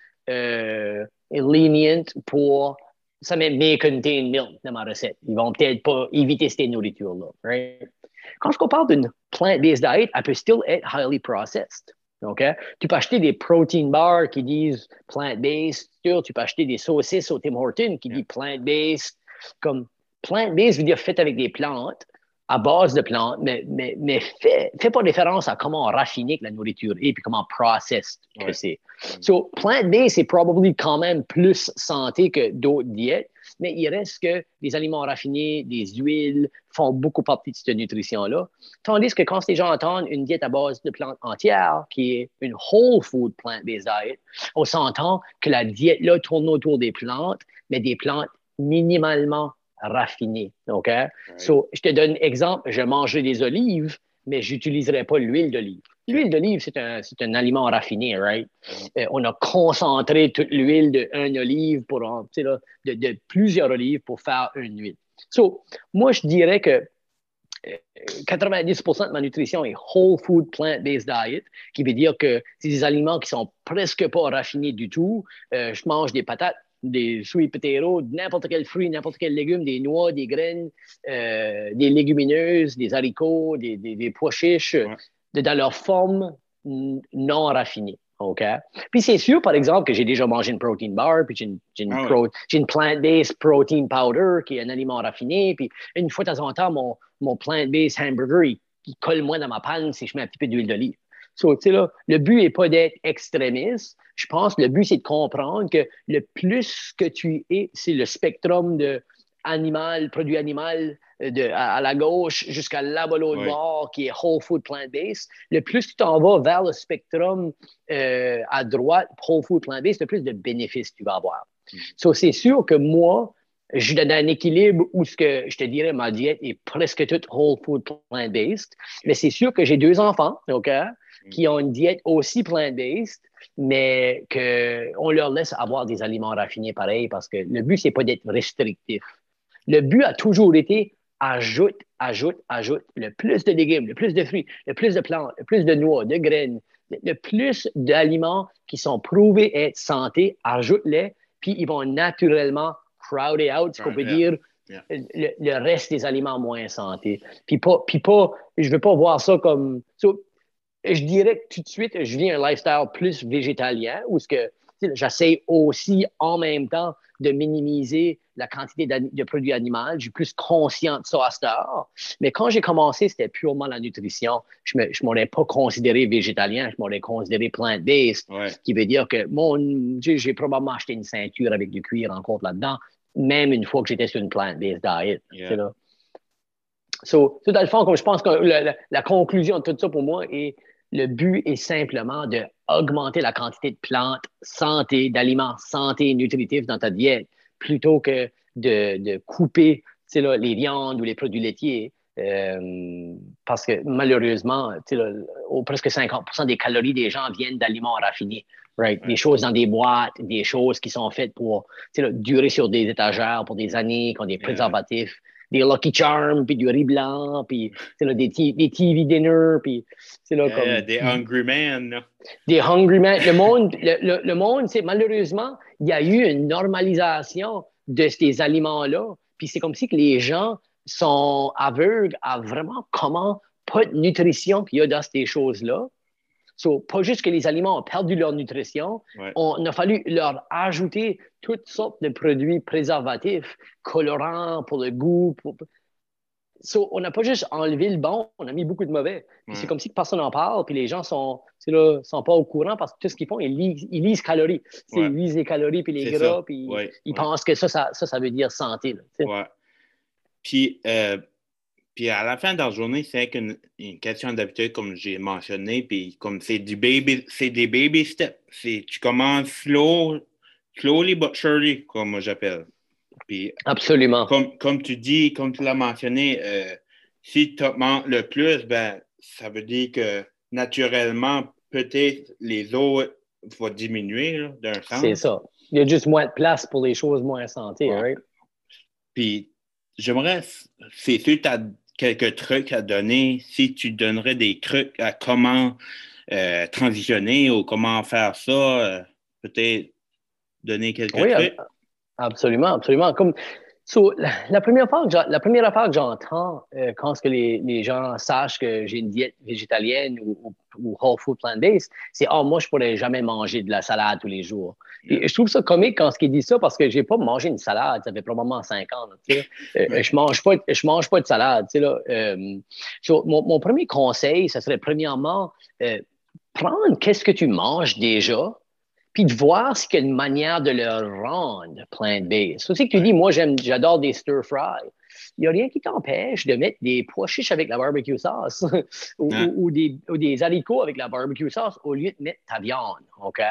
lenient pour ça may contain milk dans ma recette. Ils vont peut-être pas éviter cette nourriture-là. Right? Quand on parle d'une plant-based diet, elle peut still être highly processed. Okay? Tu peux acheter des protein bars qui disent plant-based. Tu peux acheter des saucisses au Tim Hortons qui disent plant-based. Comme plant-based veut dire fait avec des plantes, à base de plantes, mais fais pas référence à comment raffiner la nourriture et puis comment processed que c'est. Plant-based, c'est probablement quand même plus santé que d'autres diètes, mais il reste que les aliments raffinés, des huiles font beaucoup partie de cette nutrition-là. Tandis que quand les gens entendent une diète à base de plantes entières, qui est une whole food plant-based diet, on s'entend que la diète-là tourne autour des plantes, mais des plantes minimalement raffiné. OK? Je te donne un exemple. Je mangerai des olives, mais je n'utiliserai pas l'huile d'olive. L'huile d'olive, c'est un aliment raffiné, right? On a concentré toute l'huile d'une olive de plusieurs olives pour faire une huile. Moi, je dirais que 90% de ma nutrition est whole food plant-based diet, qui veut dire que c'est des aliments qui sont presque pas raffinés du tout. Je mange des patates, des sweet potatoes, n'importe quel fruit, n'importe quel légume, des noix, des graines, des légumineuses, des haricots, des pois chiches, dans leur forme non raffinée. OK? Puis c'est sûr, par exemple, que j'ai déjà mangé une protein bar, puis j'ai une plant-based protein powder, qui est un aliment raffiné, puis une fois de temps en temps, mon plant-based hamburger, qui colle moins dans ma panne si je mets un petit peu d'huile d'olive. So, tu sais, là, le but n'est pas d'être extrémiste. Je pense que le but, c'est de comprendre que le plus que tu es, c'est le spectrum de animal, produit animal, à la gauche jusqu'à là-bas l'autre bord, qui est whole food plant-based. Le plus tu t'en vas vers le spectrum à droite, whole food plant-based, le plus de bénéfices tu vas avoir. So, c'est sûr que moi, je suis dans un équilibre où ce que je te dirais, ma diète est presque toute whole food plant-based. Mais c'est sûr que j'ai 2 enfants, OK, qui ont une diète aussi plant-based, mais qu'on leur laisse avoir des aliments raffinés pareil parce que le but, c'est pas d'être restrictif. Le but a toujours été ajoute le plus de légumes, le plus de fruits, le plus de plantes, le plus de noix, de graines, le plus d'aliments qui sont prouvés être santé, ajoute-les, puis ils vont naturellement crowder out, ce qu'on peut dire, le reste des aliments moins santé. Puis pas, je veux pas voir ça comme... je dirais que tout de suite, je vis un lifestyle plus végétalien où ce que j'essaie aussi en même temps de minimiser la quantité de produits animaux. Je suis plus conscient de ça à cette heure. Mais quand j'ai commencé, c'était purement la nutrition. Je ne m'aurais pas considéré végétalien, je m'aurais considéré plant-based, qui veut dire que j'ai probablement acheté une ceinture avec du cuir encore là-dedans, même une fois que j'étais sur une plant-based diet. Yeah. So, dans le fond, comme je pense que la conclusion de tout ça pour moi est le but est simplement d'augmenter la quantité de plantes santé, d'aliments santé nutritifs dans ta diète, plutôt que de couper les viandes ou les produits laitiers. Parce que malheureusement, presque 50% des calories des gens viennent d'aliments raffinés. Right? Des choses dans des boîtes, des choses qui sont faites pour durer sur des étagères pour des années, qui ont des préservatifs. Des Lucky Charms, puis du riz blanc, puis des TV dinner, puis comme... Des Hungry Men. Des Hungry Men. Le monde, malheureusement, il y a eu une normalisation de ces aliments-là, puis c'est comme si que les gens sont aveugles à vraiment comment pas de nutrition qu'il y a dans ces choses-là. So, pas juste que les aliments ont perdu leur nutrition, on a fallu leur ajouter toutes sortes de produits préservatifs, colorants pour le goût. So, on n'a pas juste enlevé le bon, on a mis beaucoup de mauvais. C'est comme si personne n'en parle, puis les gens sont pas au courant parce que tout ce qu'ils font, ils lisent calories. Ils lisent les calories puis les gras, puis ils pensent que ça veut dire santé. Là, Puis à la fin de la journée, c'est une question d'habitude, comme j'ai mentionné, puis comme c'est des baby steps. Tu commences slowly but surely, comme moi j'appelle. Puis, absolument. Comme tu dis, comme tu l'as mentionné, si tu augmentes le plus, ben ça veut dire que naturellement, peut-être les autres vont diminuer là, d'un sens. C'est ça. Il y a juste moins de place pour les choses moins santé, right? Puis j'aimerais, c'est sûr, tu as quelques trucs à donner, si tu donnerais des trucs à comment transitionner ou comment faire ça, peut-être donner quelques trucs. Absolument. Comme, la première affaire que j'entends quand que les gens sachent que j'ai une diète végétalienne ou whole food plant-based, c'est « Ah, moi, je pourrais jamais manger de la salade tous les jours. » Et je trouve ça comique quand ils disent ça parce que j'ai pas mangé une salade, ça fait probablement 5 ans. Je mange pas de salade. Là. Mon premier conseil, ça serait premièrement prendre qu'est-ce que tu manges déjà, puis de voir s'il y a une manière de le rendre plant-based. C'est aussi que tu dis, moi, j'adore des stir-fry. Il n'y a rien qui t'empêche de mettre des pois chiches avec la barbecue sauce ou des haricots avec la barbecue sauce au lieu de mettre ta viande. OK?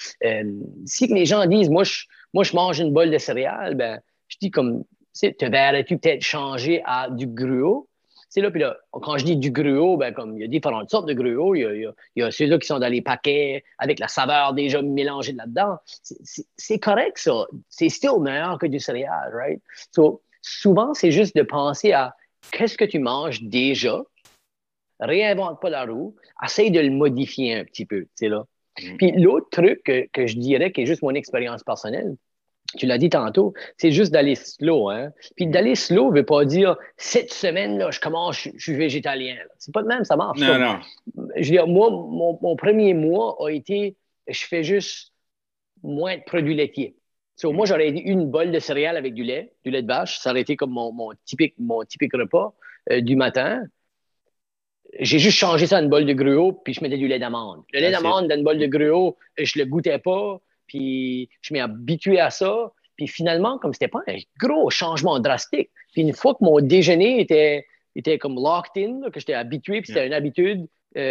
Si les gens disent, moi, je mange une bolle de céréales, ben, je dis comme, te verrais-tu peut-être changer à du gruau? Là, puis là, quand je dis du gruau, ben, comme il y a différentes sortes de gruau, il y a ceux-là qui sont dans les paquets avec la saveur déjà mélangée là-dedans. C'est correct, ça. C'est still meilleur que du céréal, right? So, souvent, c'est juste de penser à qu'est-ce que tu manges déjà, réinvente pas la roue, essaye de le modifier un petit peu, là. Puis l'autre truc que je dirais, qui est juste mon expérience personnelle, tu l'as dit tantôt, c'est juste d'aller slow. Hein? Puis d'aller slow ne veut pas dire cette semaine-là, je suis végétalien. Là. C'est pas de même, ça marche. Non. Je veux dire, moi, mon premier mois a été, je fais juste moins de produits laitiers. Moi, j'aurais eu une bolle de céréales avec du lait de vache. Ça aurait été comme mon typique repas du matin. j'ai juste changé ça en une bol de gruau, puis je mettais du lait d'amande. Le lait d'amande dans une bol de gruau, je le goûtais pas, puis je m'ai habitué à ça. Puis finalement, comme c'était pas un gros changement drastique, puis une fois que mon déjeuner était comme locked in, là, que j'étais habitué, puis c'était une habitude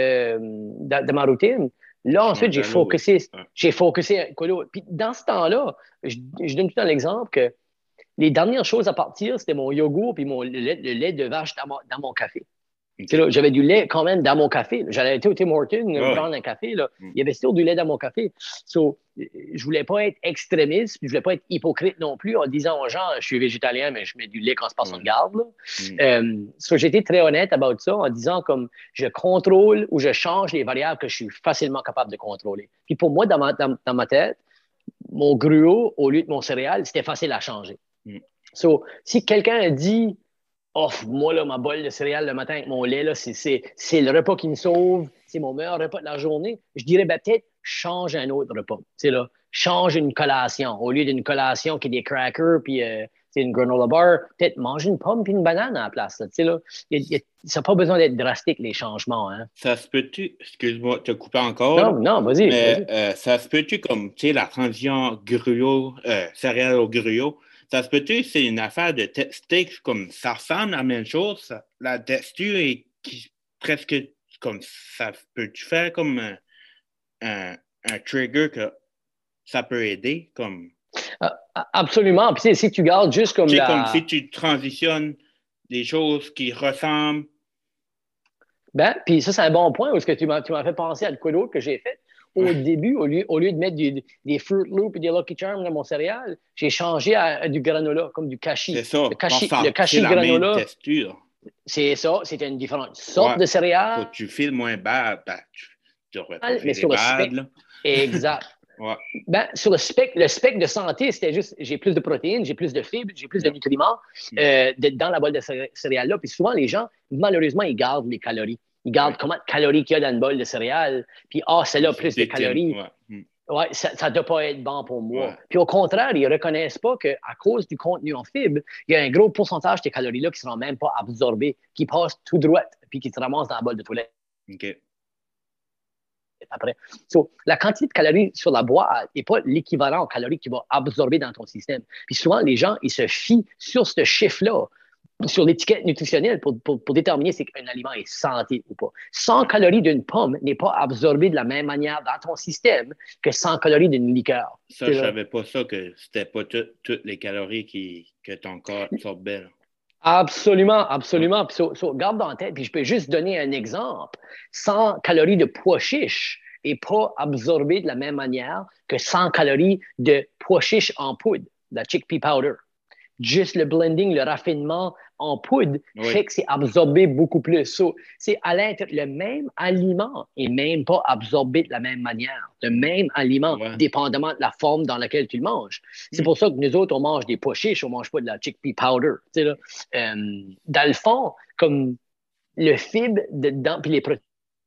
de ma routine, là, ensuite, j'ai focusé. Puis dans ce temps-là, je donne tout le temps l'exemple que les dernières choses à partir, c'était mon yogourt puis le lait de vache dans mon café. Okay. Là, j'avais du lait quand même dans mon café. J'allais au Tim Hortons prendre un café. Là. Il y avait toujours du lait dans mon café. So, je voulais pas être extrémiste, puis je voulais pas être hypocrite non plus en disant aux gens, je suis végétalien, mais je mets du lait quand se passe en garde. So, j'ai été très honnête about ça en disant comme je contrôle ou je change les variables que je suis facilement capable de contrôler. Puis pour moi, dans ma tête, mon gruau au lieu de mon céréale, c'était facile à changer. So, si quelqu'un a dit oh, moi, là, ma bolle de céréales le matin avec mon lait, là, c'est le repas qui me sauve, c'est mon meilleur repas de la journée. Je dirais, ben, peut-être, change un autre repas. Là, change une collation. Au lieu d'une collation qui est des crackers puis une granola bar, peut-être mange une pomme puis une banane à la place. Là, ça n'a pas besoin d'être drastique, les changements. Hein. Ça se peut-tu, excuse-moi, te couper encore. Non, vas-y. Mais ça se peut-tu comme, tu sais, la transition gruau, céréales au gruau, ça se peut-tu, c'est une affaire de steak, comme ça ressemble à la même chose, la texture est presque comme ça peut-tu faire comme un trigger que ça peut aider comme. Absolument. Puis si tu gardes juste comme comme si tu transitionnes des choses qui ressemblent. Ben, puis ça, c'est un bon point parce que tu m'as fait penser à de quoi d'autre que j'ai fait. Au début, au lieu de mettre des Fruit Loops et des Lucky Charms dans mon céréal, j'ai changé à du granola, comme du kashi. C'est ça. Le kashi granola. Texture. C'est ça. C'était une différente sorte de céréales. Quand tu files moins bas, ben, tu devrais pas mais sur le spectre. Exact. Ouais. Ben, sur le spectre de santé, c'était juste j'ai plus de protéines, j'ai plus de fibres, j'ai plus de nutriments dans la bolle de céréales-là. Puis souvent, les gens, malheureusement, ils gardent les calories. Ils gardent combien de calories qu'il y a dans une bolle de céréales. Puis, celle-là a plus de calories. Ouais, ça ne doit pas être bon pour moi. Ouais. Puis au contraire, ils ne reconnaissent pas qu'à cause du contenu en fibres, il y a un gros pourcentage de ces calories-là qui ne seront même pas absorbées, qui passent tout droit, puis qui se ramassent dans la bolle de toilette. OK. Après. So, la quantité de calories sur la boîte n'est pas l'équivalent aux calories qu'il va absorber dans ton système. Puis souvent, les gens, ils se fient sur ce chiffre-là, sur l'étiquette nutritionnelle pour déterminer si un aliment est santé ou pas. 100 calories d'une pomme n'est pas absorbé de la même manière dans ton système que 100 calories d'une liqueur. Ça, je ne savais pas ça, que c'était pas toutes les calories que ton corps absorbait. Là. Absolument, absolument. Puis, garde dans la tête, puis je peux juste donner un exemple. 100 calories de pois chiches n'est pas absorbé de la même manière que 100 calories de pois chiches en poudre, la chickpea powder. Juste le blending, le raffinement en poudre fait que c'est absorbé beaucoup plus. So, c'est à l'intérieur, le même aliment n'est même pas absorbé de la même manière. Le même aliment, dépendamment de la forme dans laquelle tu le manges. C'est pour ça que nous autres, on mange des pois chiches, on ne mange pas de la chickpea powder. Là. Dans le fond, comme le fibre dedans, puis les protéines,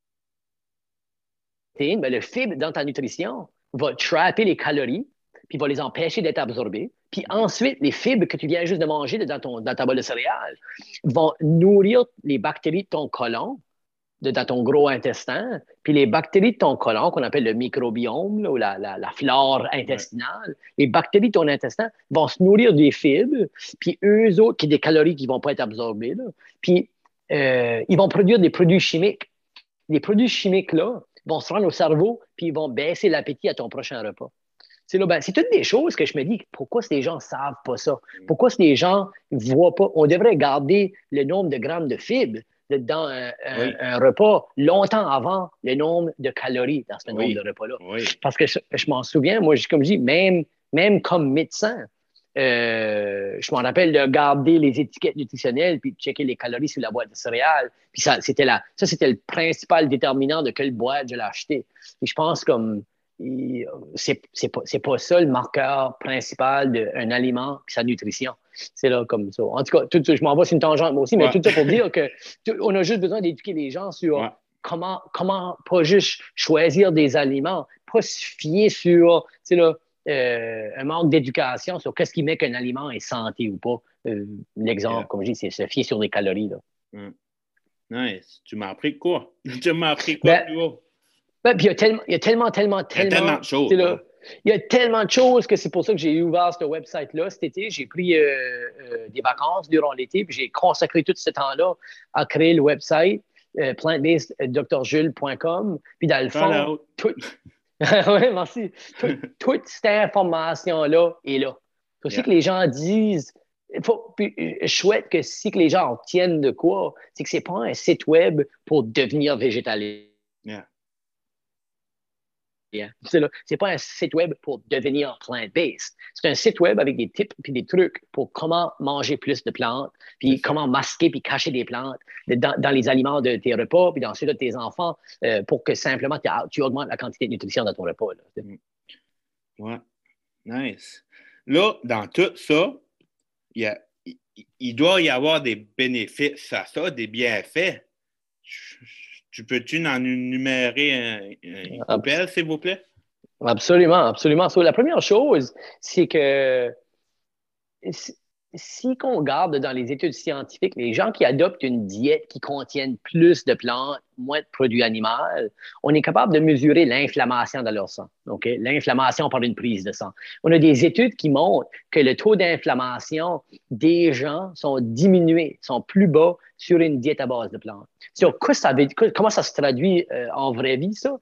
ben, le fibre dans ta nutrition va trapper les calories, puis va les empêcher d'être absorbées. Puis ensuite, les fibres que tu viens juste de manger dans ta bolle de céréales vont nourrir les bactéries de ton côlon, dans ton gros intestin. Puis les bactéries de ton côlon, qu'on appelle le microbiome là, ou la flore intestinale, les bactéries de ton intestin vont se nourrir des fibres, puis eux autres, qui ont des calories qui ne vont pas être absorbées, là, puis ils vont produire des produits chimiques. Les produits chimiques-là vont se rendre au cerveau, puis ils vont baisser l'appétit à ton prochain repas. C'est toutes des choses que je me dis, pourquoi ces gens ne savent pas ça? Pourquoi ces gens ne voient pas? On devrait garder le nombre de grammes de fibres dans un repas longtemps avant le nombre de calories dans ce nombre de repas-là. Oui. Parce que je m'en souviens, moi, comme je dis, même comme médecin, je m'en rappelle de garder les étiquettes nutritionnelles puis de checker les calories sur la boîte de céréales. Puis ça, c'était le principal déterminant de quelle boîte je l'ai acheté. Et je pense comme c'est pas ça le marqueur principal d'un aliment et sa nutrition. C'est là comme ça. En tout cas, je m'en vais sur une tangente moi aussi, mais tout ça pour dire qu'on a juste besoin d'éduquer les gens sur comment pas juste choisir des aliments, pas se fier sur un manque d'éducation sur qu'est-ce qui met qu'un aliment est santé ou pas. L'exemple, comme je dis, c'est se fier sur les calories. Là. Nice. Tu m'as appris quoi? Tu m'as appris quoi Ben, plus haut? puis il y a tellement, Il y a tellement de choses. tu sais, Là. là, il y a tellement de choses que c'est pour ça que j'ai ouvert ce website-là cet été. J'ai pris des vacances durant l'été, puis j'ai consacré tout ce temps-là à créer le website plantbaseddrjules.com. Puis dans le fond, Out. tout, ouais, merci. Toute cette information-là est là. C'est aussi que les gens disent, puis, je souhaite que si que les gens obtiennent de quoi, c'est que c'est pas un site web pour devenir végétalien. Yeah. C'est pas un site web pour devenir plant-based. C'est un site web avec des tips et des trucs pour comment manger plus de plantes, puis comment masquer puis cacher des plantes dans les aliments de tes repas, puis dans ceux de tes enfants, pour que simplement tu augmentes la quantité de nutrition dans ton repas. Là. Ouais. Nice. Là, dans tout ça, il doit y avoir des bénéfices à ça, des bienfaits. Tu peux-tu en énumérer une couple, s'il vous plaît? Absolument, absolument. So, la première chose, c'est que si on regarde dans les études scientifiques, les gens qui adoptent une diète qui contient plus de plantes, moins de produits animaux, on est capable de mesurer l'inflammation dans leur sang. Okay? L'inflammation par une prise de sang. On a des études qui montrent que le taux d'inflammation des gens sont diminués, sont plus bas sur une diète à base de plantes. Comment ça se traduit en vraie vie, ça?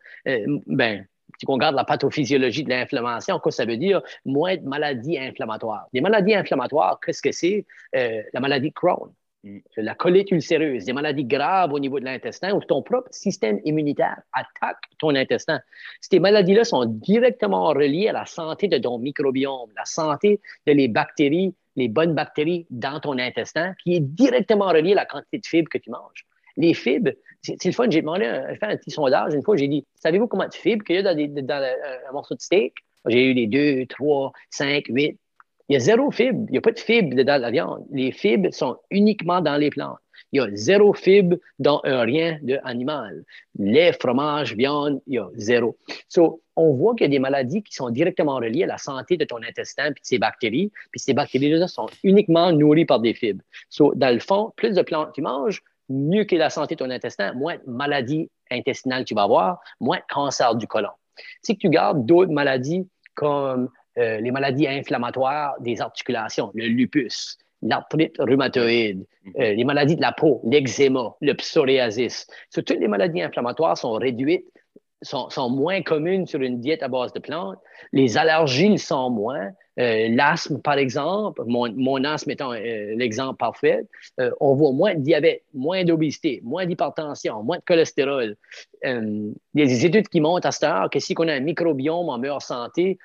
Si on regarde la pathophysiologie de l'inflammation, quoi ça veut dire? Moins de maladies inflammatoires. Les maladies inflammatoires, qu'est-ce que c'est? La maladie de Crohn, la colite ulcéreuse, des maladies graves au niveau de l'intestin où ton propre système immunitaire attaque ton intestin. Ces maladies-là sont directement reliées à la santé de ton microbiome, la santé de les bactéries, les bonnes bactéries dans ton intestin, qui est directement reliée à la quantité de fibres que tu manges. Les fibres, c'est le fun. J'ai demandé à faire un petit sondage. Une fois, j'ai dit, savez-vous combien de fibres qu'il y a dans un morceau de steak? J'ai eu les 2, 3, 5, 8. Il y a zéro fibre. Il n'y a pas de fibres dans la viande. Les fibres sont uniquement dans les plantes. Il y a zéro fibre dans un rien d'animal. Lait, fromage, viande, il y a zéro. So, on voit qu'il y a des maladies qui sont directement reliées à la santé de ton intestin et de ses bactéries. Puis ces bactéries-là sont uniquement nourries par des fibres. So, dans le fond, plus de plantes tu manges, mieux que la santé de ton intestin, moins de maladies intestinales tu vas avoir, moins de cancer du côlon. Si tu gardes d'autres maladies comme les maladies inflammatoires des articulations, le lupus, l'arthrite rhumatoïde, les maladies de la peau, l'eczéma, le psoriasis. Toutes les maladies inflammatoires sont réduites, sont moins communes sur une diète à base de plantes. Les allergies le sont moins. L'asthme, par exemple, mon asthme étant l'exemple parfait, on voit moins de diabète, moins d'obésité, moins d'hypertension, moins de cholestérol. Il y a des études qui montrent à cette heure que si on a un microbiome en meilleure santé,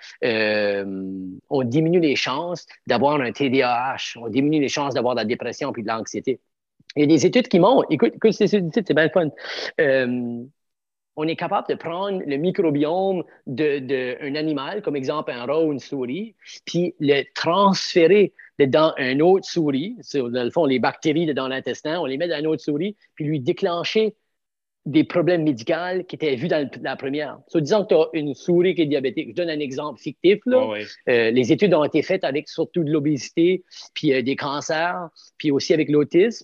on diminue les chances d'avoir un TDAH, on diminue les chances d'avoir de la dépression puis de l'anxiété. Il y a des études qui montrent, écoute ces études, c'est bien le fun. On est capable de prendre le microbiome d'un animal, comme exemple un rat ou une souris, puis le transférer dans une autre souris. Dans le fond, les bactéries dans l'intestin, on les met dans une autre souris, puis lui déclencher des problèmes médicaux qui étaient vus dans la première. Disons que tu as une souris qui est diabétique. Je donne un exemple fictif. Là. Oh, oui. Les études ont été faites avec surtout de l'obésité, puis des cancers, puis aussi avec l'autisme.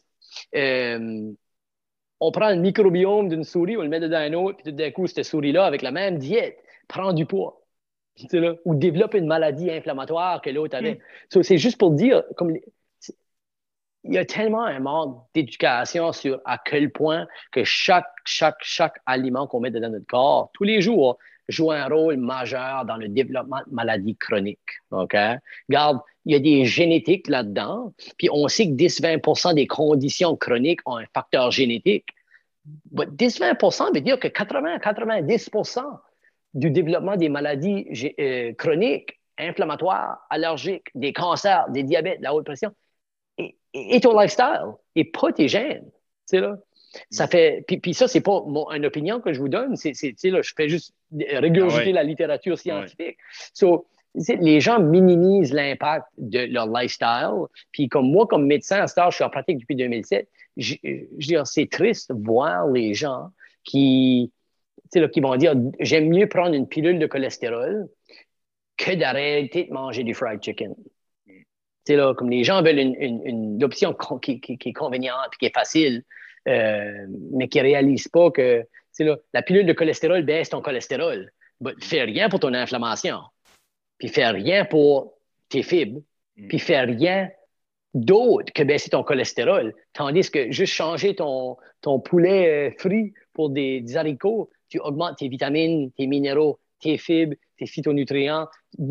On prend le microbiome d'une souris, on le met dedans un autre, puis tout d'un coup, cette souris-là, avec la même diète, prend du poids. Là, ou développe une maladie inflammatoire que l'autre avait. C'est juste pour dire, il y a tellement un manque d'éducation sur à quel point que chaque aliment qu'on met dans notre corps, tous les jours, joue un rôle majeur dans le développement de maladies chroniques. Okay? Regarde, il y a des génétiques là-dedans, puis on sait que 10-20% des conditions chroniques ont un facteur génétique. 10-20% veut dire que 80-90% du développement des maladies chroniques, inflammatoires, allergiques, des cancers, des diabètes, de la haute pression, et ton lifestyle, et pas tes gènes. Là. Ça fait, puis ça, c'est pas une opinion que je vous donne, là, je fais juste régurgiter la littérature scientifique. Les gens minimisent l'impact de leur lifestyle. Puis comme moi, comme médecin, à ce temps, je suis en pratique depuis 2007, je veux dire, c'est triste de voir les gens qui vont dire « j'aime mieux prendre une pilule de cholestérol que d'arrêter de manger du fried chicken ». Là, comme les gens veulent une option qui est conveniente et qui est facile, mais qui ne réalisent pas que là, la pilule de cholestérol baisse ton cholestérol. Fais rien pour ton inflammation. Puis fais rien pour tes fibres. Puis fais rien d'autre que baisser ton cholestérol. Tandis que juste changer ton poulet frit pour des haricots, tu augmentes tes vitamines, tes minéraux, tes fibres, tes phytonutriments,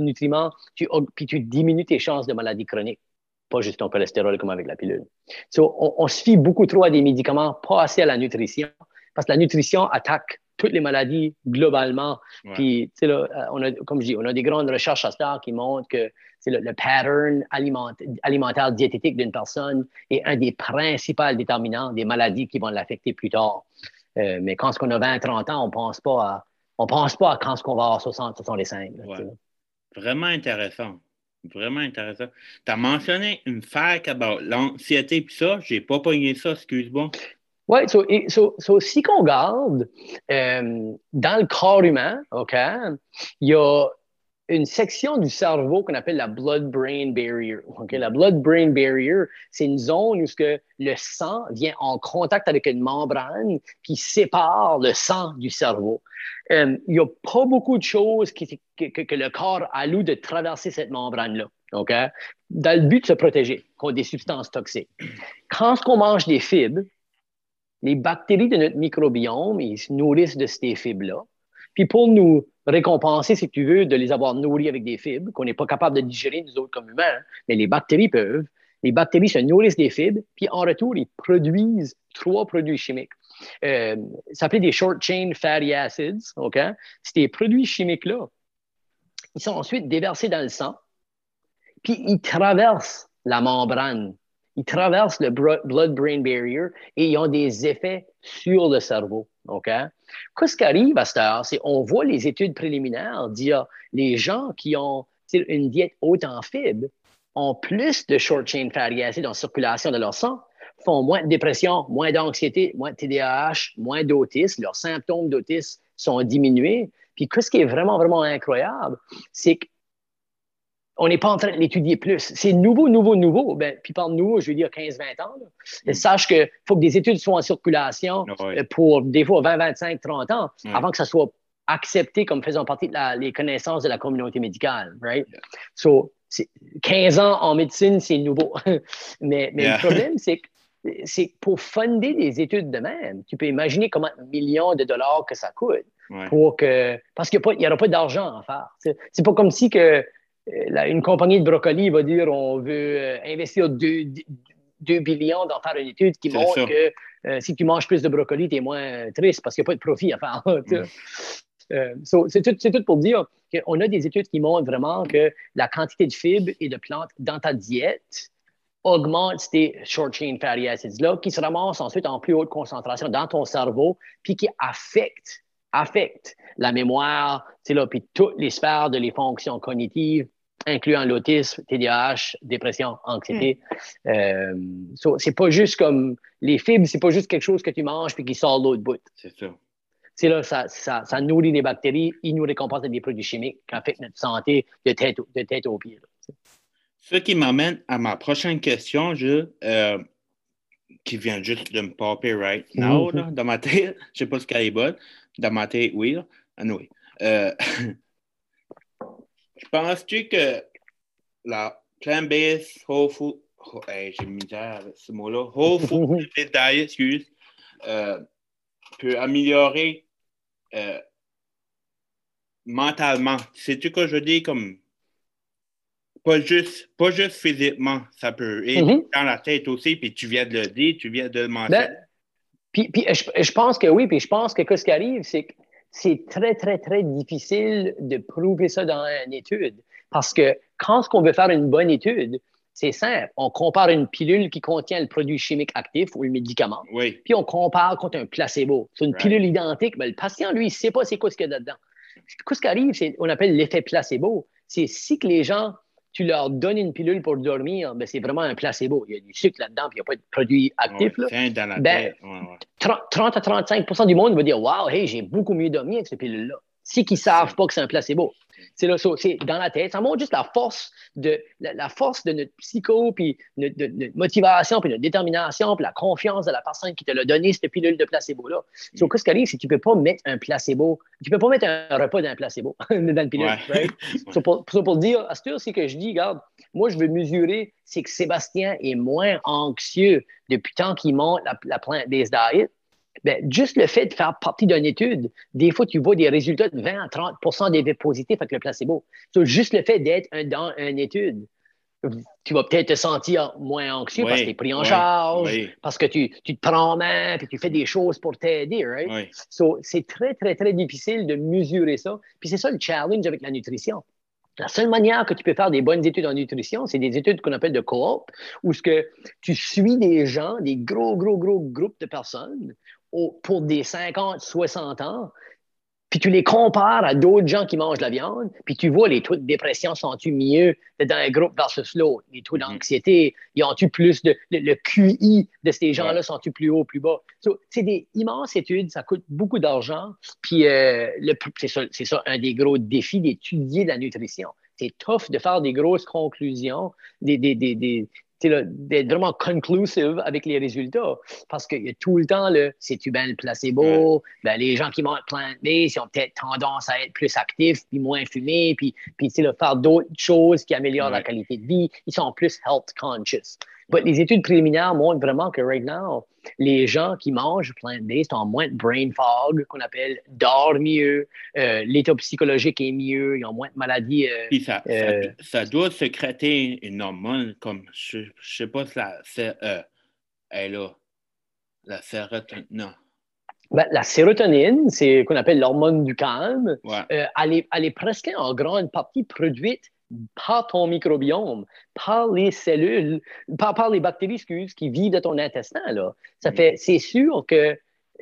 puis tu diminues tes chances de maladies chroniques. Pas juste ton cholestérol comme avec la pilule. On se fie beaucoup trop à des médicaments, pas assez à la nutrition, parce que la nutrition attaque toutes les maladies globalement. Ouais. Puis, là, comme je dis, on a des grandes recherches à ce temps qui montrent que le pattern alimentaire diététique d'une personne est un des principaux déterminants des maladies qui vont l'affecter plus tard. Mais quand on a 20-30 ans, on pense pas à quand on va avoir 60, 65. Là, ouais. Vraiment intéressant. Vraiment intéressant. Tu as mentionné une fact about l'anxiété puis ça. J'ai pas pogné ça, excuse-moi. Oui, si qu'on regarde dans le corps humain, OK, il y a une section du cerveau qu'on appelle la blood-brain barrier. Okay? La blood-brain barrier, c'est une zone où le sang vient en contact avec une membrane qui sépare le sang du cerveau. Il n'y a pas beaucoup de choses que le corps alloue de traverser cette membrane-là. Okay? Dans le but de se protéger contre des substances toxiques. Quand on mange des fibres, les bactéries de notre microbiome, ils se nourrissent de ces fibres-là. Puis pour nous récompenser, si tu veux, de les avoir nourris avec des fibres, qu'on n'est pas capable de digérer, nous autres comme humains, mais les bactéries peuvent. Les bactéries se nourrissent des fibres, puis en retour, ils produisent 3 produits chimiques. Ça s'appelle des short-chain fatty acids, OK? Ces produits chimiques-là, ils sont ensuite déversés dans le sang, puis ils traversent la membrane. Ils traversent le blood-brain barrier et ils ont des effets sur le cerveau. OK? Qu'est-ce qui arrive à cette heure? C'est qu'on voit les études préliminaires dire les gens qui ont une diète haute en fibres ont plus de short-chain fatty acids en circulation dans leur sang, font moins de dépression, moins d'anxiété, moins de TDAH, moins d'autisme. Leurs symptômes d'autisme sont diminués. Puis, qu'est-ce qui est vraiment, vraiment incroyable, c'est que on n'est pas en train de l'étudier plus. C'est nouveau. Ben, puis par nouveau, je veux dire 15-20 ans. Là. Sache qu'il faut que des études soient en circulation pour des fois 20, 25, 30 ans avant que ça soit accepté comme faisant partie les connaissances de la communauté médicale. Right? So, 15 ans en médecine, c'est nouveau. mais le problème, c'est que pour fonder des études de même, tu peux imaginer combien de millions de dollars que ça coûte. Parce qu'il n'y aura pas d'argent à faire. C'est pas comme si une compagnie de brocoli va dire on veut investir 2 billions dans faire une étude qui montre que si tu manges plus de brocoli, tu es moins triste parce qu'il n'y a pas de profit à faire. C'est tout pour dire qu'on a des études qui montrent vraiment que la quantité de fibres et de plantes dans ta diète augmente ces short-chain fatty acids-là qui se ramassent ensuite en plus haute concentration dans ton cerveau puis qui affectent la mémoire, puis toutes les sphères de les fonctions cognitives, incluant l'autisme, TDAH, dépression, anxiété. C'est pas juste comme les fibres, c'est pas juste quelque chose que tu manges puis qui sort de l'autre bout. C'est ça. C'est là, ça nourrit les bactéries, ils nous récompensent avec des produits chimiques qui affectent notre santé de tête aux pieds. Là. Ce qui m'amène à ma prochaine question, qui vient juste de me popper right now, là, dans ma tête. Je sais pas ce qu'elle est bonne. Dans ma tête, oui. Là. Anyway. Penses-tu que la plant-based whole food, j'ai mis avec ce mot-là, whole food diet, peut améliorer mentalement? Sais-tu quoi je dis comme pas juste physiquement, ça peut aider dans la tête aussi, puis tu viens de le dire, tu viens de le mentionner. Puis je pense que oui, puis je pense que ce qui arrive, c'est que c'est très, très, très difficile de prouver ça dans une étude. Parce que quand on veut faire une bonne étude, c'est simple. On compare une pilule qui contient le produit chimique actif ou le médicament, puis on compare contre un placebo. C'est une pilule identique, mais le patient, lui, il ne sait pas c'est quoi ce qu'il y a dedans. Ce qui arrive, c'est on appelle l'effet placebo. C'est si que les gens, tu leur donnes une pilule pour dormir, ben c'est vraiment un placebo. Il y a du sucre là-dedans, puis il n'y a pas de produit actif. Dans la tête. 30 à 35 % du monde va dire « Wow, hey, j'ai beaucoup mieux dormi avec cette pilule-là ». Si qu'ils ne savent pas que c'est un placebo. C'est là, c'est dans la tête. Ça montre juste la force de notre psycho, puis notre motivation, puis notre détermination, puis la confiance de la personne qui te l'a donné, cette pilule de placebo-là. So, qu'est-ce qui arrive, c'est que tu ne peux pas mettre un placebo, tu ne peux pas mettre un repas dans un placebo, dans une pilule. Ouais. Right? So, pour dire, à ce tour, c'est que je dis, regarde, moi, je veux mesurer, c'est que Sébastien est moins anxieux depuis tant qu'il monte la plant-based diet. Ben, juste le fait de faire partie d'une étude, des fois, tu vois des résultats de 20 à 30 d'effets positifs avec le placebo. So, juste le fait d'être dans une étude, tu vas peut-être te sentir moins anxieux parce que tu es pris en charge, parce que tu te prends en main, puis tu fais des choses pour t'aider, right? Oui. So, c'est très, très, très difficile de mesurer ça. Puis c'est ça le challenge avec la nutrition. La seule manière que tu peux faire des bonnes études en nutrition, c'est des études qu'on appelle de cohorte, où ce que tu suis des gens, des gros groupes de personnes pour des 50, 60 ans, puis tu les compares à d'autres gens qui mangent de la viande, puis tu vois les taux de dépression sont-ils mieux dans un groupe versus l'autre, les taux d'anxiété, ils ont-tu plus le QI de ces gens-là sont-ils plus haut, plus bas. So, c'est des immenses études, ça coûte beaucoup d'argent, puis c'est ça un des gros défis d'étudier la nutrition. C'est tough de faire des grosses conclusions, d'être vraiment conclusive avec les résultats. Parce qu'il y a tout le temps c'est-tu bien le placebo? Ben, les gens qui mangent plant-based, ils ont peut-être tendance à être plus actifs, puis moins fumés, puis faire d'autres choses qui améliorent la qualité de vie. Ils sont plus health conscious. Les études préliminaires montrent vraiment que right now, les gens qui mangent plant-based ont moins de brain fog, qu'on appelle, dorment mieux, l'état psychologique est mieux, ils ont moins de maladies. Puis ça doit sécréter une hormone comme, je ne sais pas si elle est là, la sérotonine. Non. Ben, la sérotonine, c'est qu'on appelle l'hormone du calme. Ouais. Elle est presque en grande partie produite par ton microbiome, par les cellules, par les bactéries, qui vivent dans ton intestin. Là. C'est sûr que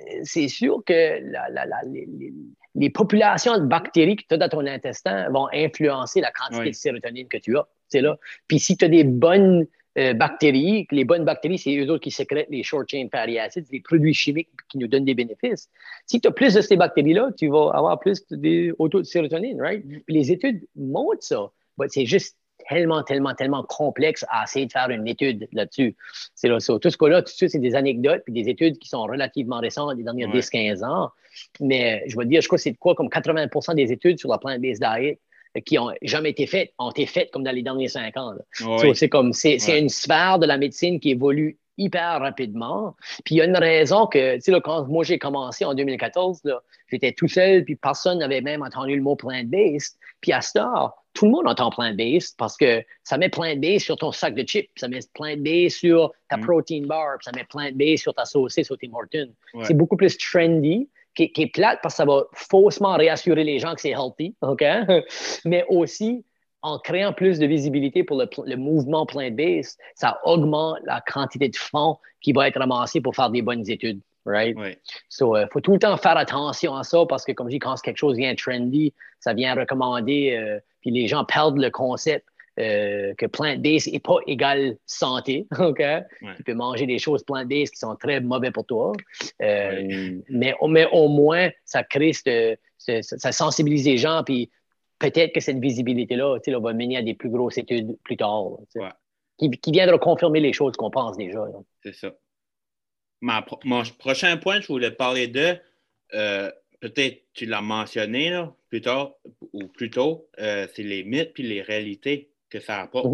les populations de bactéries que tu as dans ton intestin vont influencer la quantité de sérotonine que tu as. C'est là. Puis si tu as des bonnes bactéries, les bonnes bactéries, c'est eux autres qui sécrètent les short chain fatty acids, les produits chimiques qui nous donnent des bénéfices. Si tu as plus de ces bactéries-là, tu vas avoir plus de taux de sérotonine, right? Puis les études montrent ça. C'est juste tellement complexe à essayer de faire une étude là-dessus. C'est là, ça. Tout ce cas-là, tout ça, c'est des anecdotes puis des études qui sont relativement récentes, des dernières 10-15 ans. Mais je vais te dire, je crois que c'est quoi, comme 80% des études sur la plant-based diet qui ont jamais été faites, ont été faites comme dans les derniers 5 ans. C'est une sphère de la médecine qui évolue hyper rapidement. Puis il y a une raison que, tu sais, quand moi j'ai commencé en 2014, là, j'étais tout seul, puis personne n'avait même entendu le mot plant-based. Puis à ce temps, tout le monde entend plant-based parce que ça met plant-based sur ton sac de chips, ça met plant-based sur ta protein bar, puis ça met plant-based sur ta saucisse au Tim Hortons. C'est beaucoup plus trendy, qui est plate parce que ça va faussement réassurer les gens que c'est healthy, OK? Mais aussi, en créant plus de visibilité pour le mouvement plant-based, ça augmente la quantité de fonds qui va être ramassé pour faire des bonnes études, right? So, faut tout le temps faire attention à ça parce que, comme je dis, quand quelque chose vient trendy, ça vient recommander, puis les gens perdent le concept que plant-based n'est pas égal santé, OK? Tu peux manger des choses plant-based qui sont très mauvais pour toi, mais au moins, ça crée ça sensibilise les gens, puis peut-être que cette visibilité-là va mener à des plus grosses études plus tard, qui viendront confirmer les choses qu'on pense déjà. C'est ça. Mon prochain point, je voulais parler de, peut-être tu l'as mentionné là, plus tard ou plus tôt, c'est les mythes puis les réalités que ça apporte.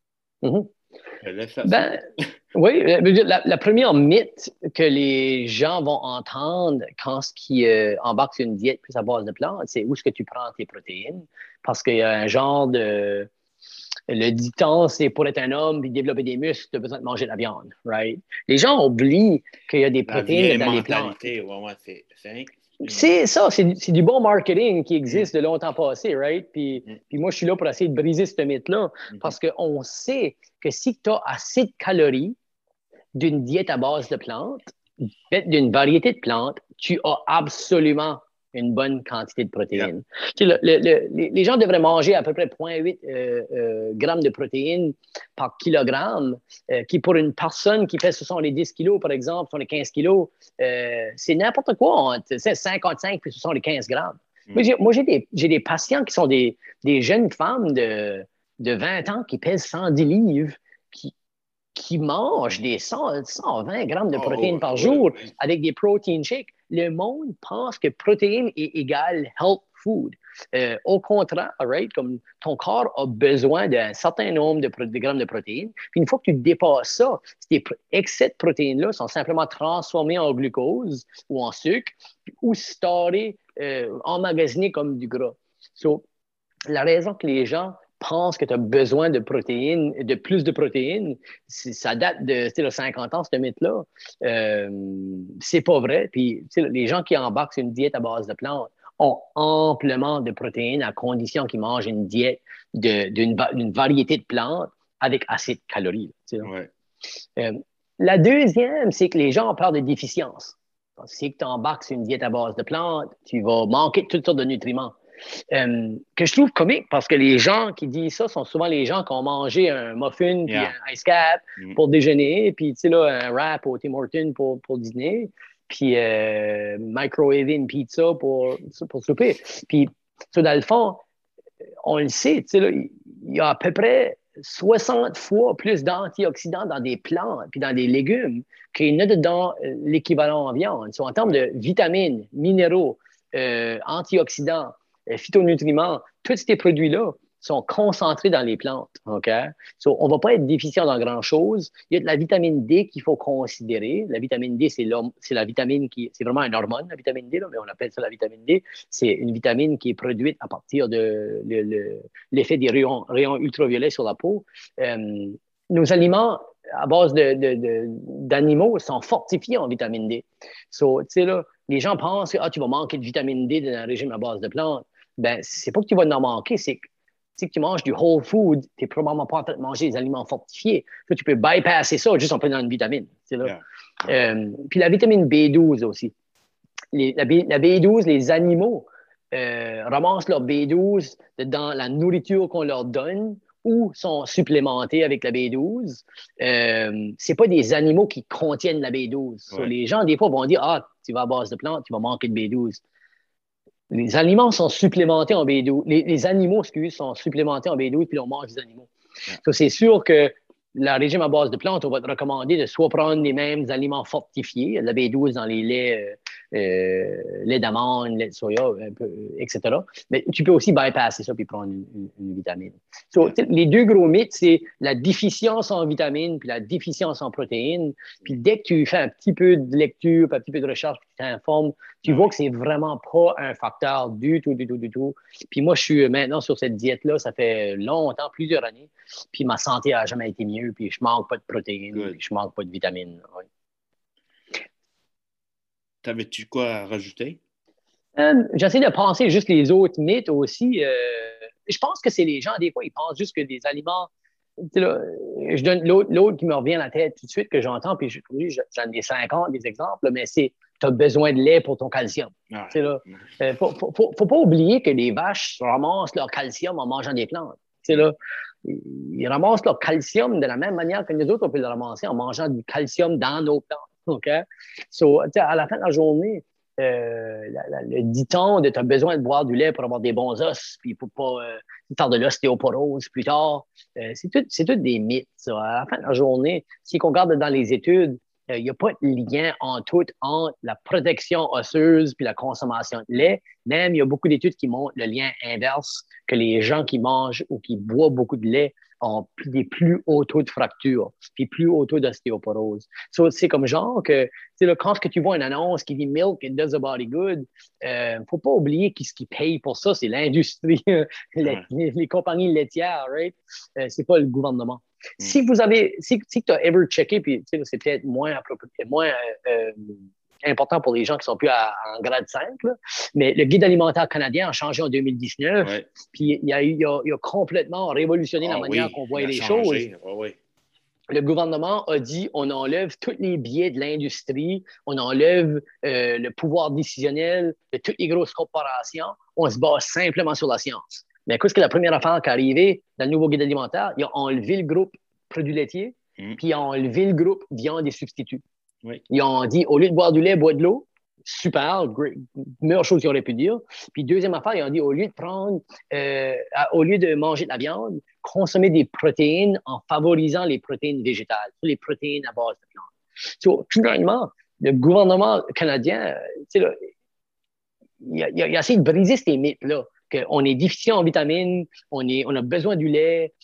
Oui, la première mythe que les gens vont entendre quand ils embarquent sur une diète plus à base de plantes, c'est où est-ce que tu prends tes protéines. Parce qu'il y a un genre de... Le dicton, c'est pour être un homme et développer des muscles, tu as besoin de manger de la viande, right? Les gens oublient qu'il y a des protéines dans les plantes. C'est ça, c'est du bon marketing qui existe de longtemps passé, right? Puis moi, je suis là pour essayer de briser ce mythe-là parce qu'on sait que si tu as assez de calories d'une diète à base de plantes, d'une variété de plantes, tu as absolument une bonne quantité de protéines. Les gens devraient manger à peu près 0,8 grammes de protéines par kilogramme, qui pour une personne qui fait 70 kilos, par exemple, 75 kilos, c'est n'importe quoi, c'est 55 puis 75 grammes. Moi, j'ai des patients qui sont des jeunes femmes de 20 ans qui pèsent 110 livres, qui mangent des 120 grammes de protéines par jour avec des protein shakes. Le monde pense que protéines est égal health food. Au contraire, right, comme ton corps a besoin d'un certain nombre de grammes de protéines, puis une fois que tu dépasses ça, ces excès de protéines-là sont simplement transformés en glucose ou en sucre ou storés, emmagasinés comme du gras. So, la raison que les gens pensent que tu as besoin de protéines, de plus de protéines, ça date de 50 ans, ce mythe-là. C'est pas vrai. Puis les gens qui embarquent sur une diète à base de plantes ont amplement de protéines à condition qu'ils mangent une diète d'une variété de plantes avec assez de calories. Ouais. La deuxième, c'est que les gens ont peur de déficience. Si tu embarques sur une diète à base de plantes, tu vas manquer de toutes sortes de nutriments. Que je trouve comique parce que les gens qui disent ça sont souvent les gens qui ont mangé un muffin puis un ice cap pour déjeuner, puis un wrap au Tim Hortons pour dîner, puis microwave une pizza pour souper. Puis, dans le fond, on le sait, il y a à peu près 60 fois plus d'antioxydants dans des plantes puis dans des légumes qu'il y en a dans l'équivalent en viande. En termes de vitamines, minéraux, antioxydants, phytonutriments, tous ces produits-là sont concentrés dans les plantes. Okay? On ne va pas être déficient dans grand-chose. Il y a de la vitamine D qu'il faut considérer. La vitamine D, c'est la vitamine c'est vraiment une hormone, la vitamine D, là, mais on appelle ça la vitamine D. C'est une vitamine qui est produite à partir de l'effet des rayons ultraviolets sur la peau. Nos aliments à base d'animaux sont fortifiés en vitamine D. Les gens pensent que tu vas manquer de vitamine D dans un régime à base de plantes. Ben, c'est pas que tu vas en manquer, c'est que tu manges du whole food, tu n'es probablement pas en train de manger des aliments fortifiés. Tu peux bypasser ça juste en prenant une vitamine. Puis la vitamine B12 aussi. La B12, les animaux ramassent leur B12 dans la nourriture qu'on leur donne ou sont supplémentés avec la B12. C'est pas des animaux qui contiennent la B12. Les gens, des fois, vont dire tu vas à base de plantes, tu vas manquer de B12. Les aliments sont supplémentés en B12. Les animaux, sont supplémentés en B12, puis on mange des animaux. C'est sûr que le régime à base de plantes, on va te recommander de soit prendre les mêmes aliments fortifiés, la B12 dans les laits, lait d'amande, lait de soya, etc. Mais tu peux aussi bypasser ça puis prendre une vitamine. Les deux gros mythes, c'est la déficience en vitamines puis la déficience en protéines. Puis dès que tu fais un petit peu de lecture, un petit peu de recherche, puis tu t'informes, tu vois que c'est vraiment pas un facteur du tout. Puis moi, je suis maintenant sur cette diète-là, ça fait longtemps, plusieurs années. Puis ma santé n'a jamais été mieux, puis je manque pas de protéines, puis je manque pas de vitamines. Ouais. T'avais-tu quoi à rajouter? J'essaie de penser juste les autres mythes aussi. Je pense que c'est les gens, des fois, ils pensent juste que des aliments. Là, je donne l'autre qui me revient à la tête tout de suite que j'entends, puis j'en ai 50 des exemples, mais c'est tu as besoin de lait pour ton calcium. Faut pas oublier que les vaches ramassent leur calcium en mangeant des plantes. Là, ils ramassent leur calcium de la même manière que nous autres, on peut le ramasser en mangeant du calcium dans nos plantes. Okay? À la fin de la journée, le dit-on de tu as besoin de boire du lait pour avoir des bons os, puis pour pas faire de l'ostéoporose plus tard. C'est tout des mythes. Ça. À la fin de la journée, si on regarde dans les études, il n'y a pas de lien entre la protection osseuse puis la consommation de lait. Même, il y a beaucoup d'études qui montrent le lien inverse, que les gens qui mangent ou qui boivent beaucoup de lait ont des plus hauts taux de fractures, puis plus hauts taux d'ostéoporose. C'est comme genre que, quand tu vois une annonce qui dit « Milk, it does the body good », faut pas oublier ce qui paye pour ça, c'est l'industrie, les compagnies laitières, right? C'est pas le gouvernement. Si tu as ever checké, puis c'est peut-être moins important pour les gens qui sont plus en grade 5, là, mais le Guide alimentaire canadien a changé en 2019, puis il a complètement révolutionné la manière qu'on voit les choses. Le gouvernement a dit on enlève tous les biais de l'industrie, on enlève le pouvoir décisionnel de toutes les grosses corporations, on se base simplement sur la science. Mais qu'est-ce que la première affaire qui est arrivée dans le nouveau guide alimentaire? Ils ont enlevé le groupe produits laitiers, puis ils ont enlevé le groupe viande et substituts. Ils ont dit, au lieu de boire du lait, bois de l'eau. super, meilleure chose qu'ils auraient pu dire. Puis deuxième affaire, ils ont dit, au lieu de manger de la viande, consommer des protéines en favorisant les protéines végétales, les protéines à base de plantes. So, finalement, le gouvernement canadien, là, il a essayé de briser ces mythes-là, qu'on est déficient en vitamines, on a besoin du lait,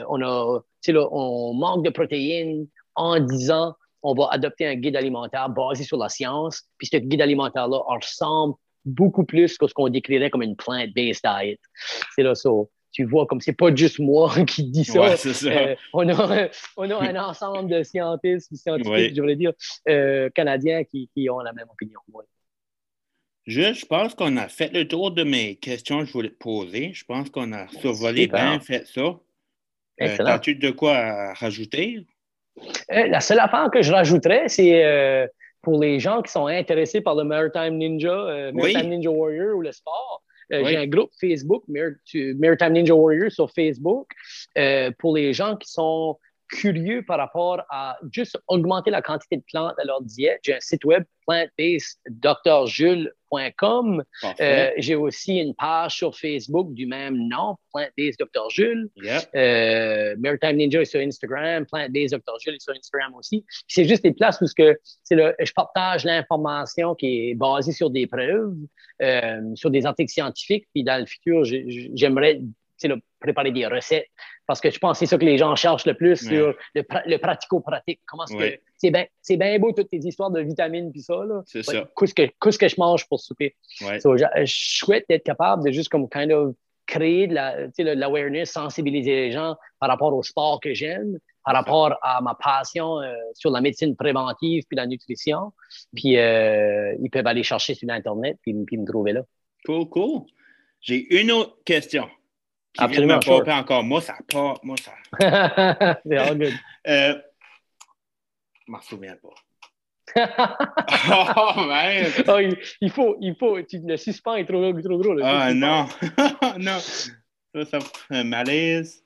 on manque de protéines en disant on va adopter un guide alimentaire basé sur la science, puis ce guide alimentaire-là ressemble beaucoup plus que ce qu'on décrirait comme une plant-based diet. C'est là, ça. Tu vois, comme c'est pas juste moi qui dis ça. Ouais, c'est ça. On a un ensemble de scientifiques, Oui. je voudrais dire, canadiens qui ont la même opinion. Ouais. Je pense qu'on a fait le tour de mes questions que je voulais te poser. Je pense qu'on a survolé bien, fait ça. Excellent. As-tu de quoi à rajouter? La seule affaire que je rajouterais, c'est pour les gens qui sont intéressés par le Maritime Ninja, Maritime Ninja Warrior ou le sport. J'ai un groupe Facebook, Maritime Ninja Warrior sur Facebook, pour les gens qui sont curieux par rapport à juste augmenter la quantité de plantes à leur diète. J'ai un site web, plantbaseddrjules.com. J'ai aussi une page sur Facebook du même nom, Plant-Based Dr. Jules. Yep. Maritime Ninja est sur Instagram, Plant-Based Dr. Jules est sur Instagram aussi. C'est juste des places où je partage l'information qui est basée sur des preuves, sur des articles scientifiques. Puis dans le futur, j'aimerais préparer des recettes parce que je pense que c'est ça que les gens cherchent le plus sur le pratico-pratique. Comment est-ce que c'est bien beau toutes tes histoires de vitamines puis ça là. C'est ça. Qu'est-ce que je mange pour souper. Ouais. So, je souhaite être capable de juste comme kind of créer de l'awareness, sensibiliser les gens par rapport au sport que j'aime, par rapport à ma passion sur la médecine préventive puis la nutrition. Puis ils peuvent aller chercher sur Internet puis me trouver là. Cool. J'ai une autre question. Qui Absolument, vient de me popper encore. Moi, ça part. C'est all good. Je m'en souviens pas. Oh, man! Oh, il faut. Le suspens est trop gros. Là, non. Non. Ça un malaise.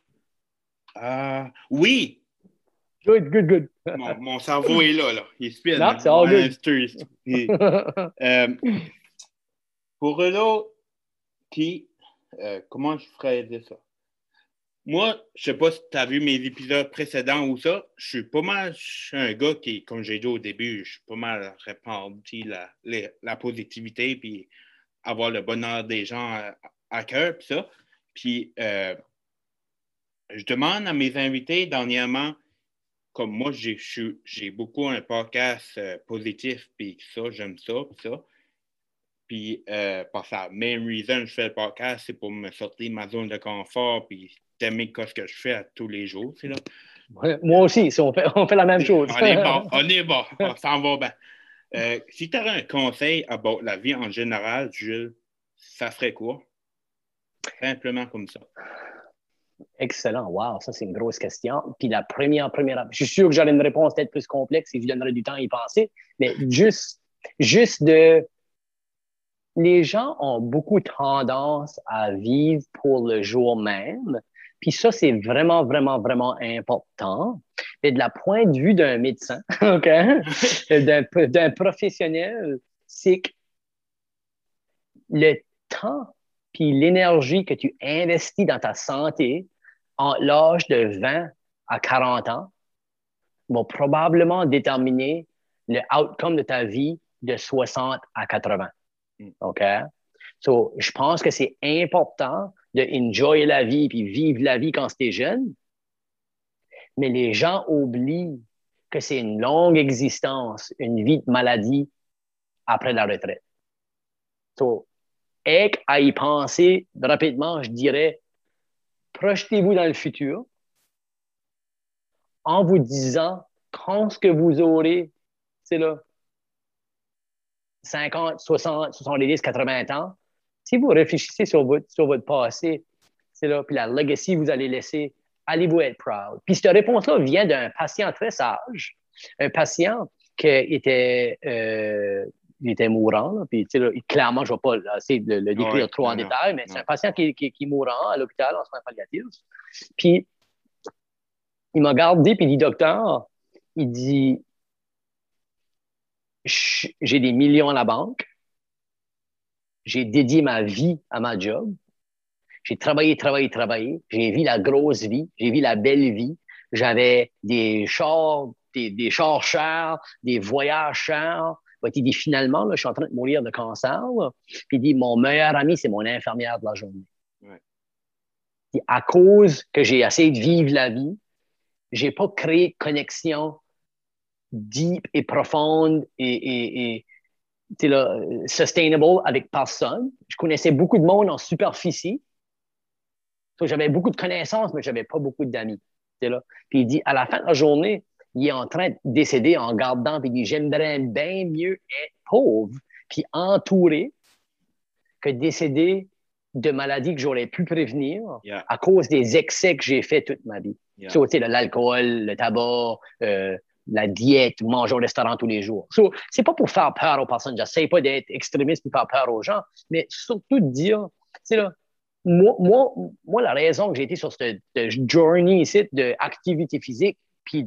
Oui! Good. Mon cerveau est là. Il spin. Non, c'est all good. Pour l'autre, comment je ferais dire ça? Moi, je sais pas si tu as vu mes épisodes précédents ou ça, je suis un gars qui, comme j'ai dit au début, je suis pas mal répandu la positivité puis avoir le bonheur des gens à cœur puis ça. Puis, je demande à mes invités dernièrement, comme moi, j'ai beaucoup un podcast positif puis ça, j'aime ça puis ça. Puis, par ça, même reason je fais le podcast, c'est pour me sortir de ma zone de confort puis d'aimer ce que je fais à tous les jours. Là. Ouais, moi aussi, on fait la même chose. On est bon, on s'en va bien. Si tu avais un conseil à la vie en général, Jules, ça serait quoi? Simplement comme ça. Excellent. Wow, ça, c'est une grosse question. Puis la première, je suis sûr que j'aurais une réponse peut-être plus complexe et je donnerais du temps à y penser, mais juste de... Les gens ont beaucoup tendance à vivre pour le jour même. Puis ça, c'est vraiment, vraiment, vraiment important. Et de la point de vue d'un médecin, OK? d'un professionnel, c'est que le temps puis l'énergie que tu investis dans ta santé en l'âge de 20 à 40 ans va probablement déterminer le outcome de ta vie de 60 à 80. OK? So, je pense que c'est important de enjoy la vie puis vivre la vie quand tu es jeune. Mais les gens oublient que c'est une longue existence, une vie de maladie après la retraite. So, et à y penser rapidement, je dirais, projetez-vous dans le futur en vous disant quand ce que vous aurez, c'est là, 50, 60, 70, 80 ans, si vous réfléchissez sur votre passé, c'est là, puis la legacy que vous allez laisser, allez-vous être proud? Puis cette réponse-là vient d'un patient très sage, un patient qui était, il était mourant, là, puis là, clairement, je ne vais pas le décrire trop en détail, mais c'est un patient qui est mourant à l'hôpital en soins palliatifs. Puis il m'a regardé, puis il dit, docteur, il dit, j'ai des millions à la banque. J'ai dédié ma vie à ma job. J'ai travaillé. J'ai vu la grosse vie. J'ai vu la belle vie. J'avais des chars, des chars chers, des voyages chers. Il dit finalement, là, je suis en train de mourir de cancer. Là. Puis il dit mon meilleur ami, c'est mon infirmière de la journée. Ouais. Puis, à cause que j'ai essayé de vivre la vie, j'ai pas créé de connexion deep et profonde et là, sustainable avec personne. Je connaissais beaucoup de monde en superficie. J'avais beaucoup de connaissances, mais j'avais pas beaucoup d'amis. Là. Puis il dit, à la fin de la journée, il est en train de décéder en gardant, puis il dit, j'aimerais bien mieux être pauvre, puis entouré, que décéder de maladies que j'aurais pu prévenir à cause des excès que j'ai fait toute ma vie. Yeah. L'alcool, le tabac, la diète, manger au restaurant tous les jours. C'est pas pour faire peur aux personnes. J'essaie pas d'être extrémiste pour faire peur aux gens, mais surtout de dire, là, moi, la raison que j'ai été sur cette journey ici d'activité physique puis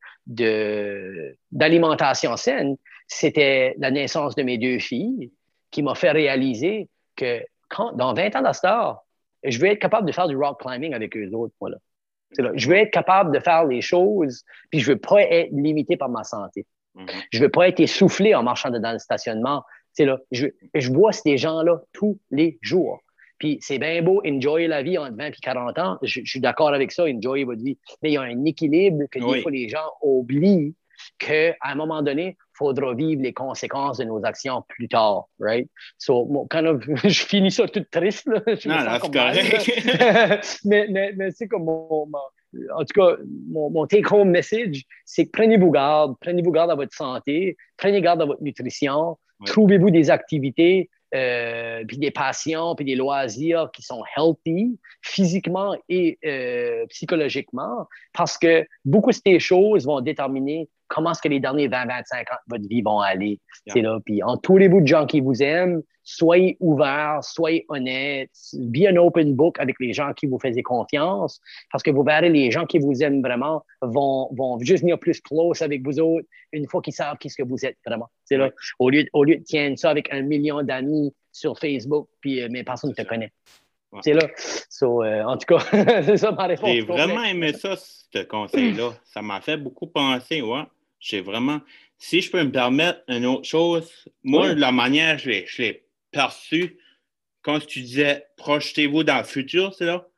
d'alimentation saine, c'était la naissance de mes 2 filles qui m'a fait réaliser que dans 20 ans d'Astor, je vais être capable de faire du rock climbing avec eux autres, moi, là. Je veux être capable de faire les choses, puis je veux pas être limité par ma santé. Mm-hmm. Je veux pas être essoufflé en marchant dans le stationnement. Là, je vois ces gens-là tous les jours. Puis c'est bien beau, enjoyer la vie entre 20 et 40 ans. Je suis d'accord avec ça, enjoyer votre vie. Mais il y a un équilibre que des fois les gens oublient qu'à un moment donné, il faudra vivre les conséquences de nos actions plus tard, right? So, je finis ça tout triste, là. Je me sens comme correct. mais c'est comme en tout cas, mon take-home message, c'est que prenez-vous garde à votre santé, prenez garde à votre nutrition, trouvez-vous des activités, puis des passions, puis des loisirs qui sont healthy, physiquement et psychologiquement, parce que beaucoup de ces choses vont déterminer comment est-ce que les derniers 20-25 ans de votre vie vont aller. C'est là. Puis entourez-vous de gens qui vous aiment, soyez ouverts, soyez honnêtes, be an open book avec les gens qui vous faisaient confiance, parce que vous verrez, les gens qui vous aiment vraiment vont juste venir plus close avec vous autres une fois qu'ils savent qui ce que vous êtes vraiment. C'est là. Au lieu de tenir ça avec 1 million d'amis sur Facebook, puis mais personne ne te connaît. Ouais. C'est là. En tout cas, c'est ça ma réponse. J'ai vraiment aimé ça, ce conseil-là. Ça m'a fait beaucoup penser, J'ai vraiment... Si je peux me permettre une autre chose, moi, la manière je l'ai perçu, quand tu disais « projetez-vous dans le futur », c'est là,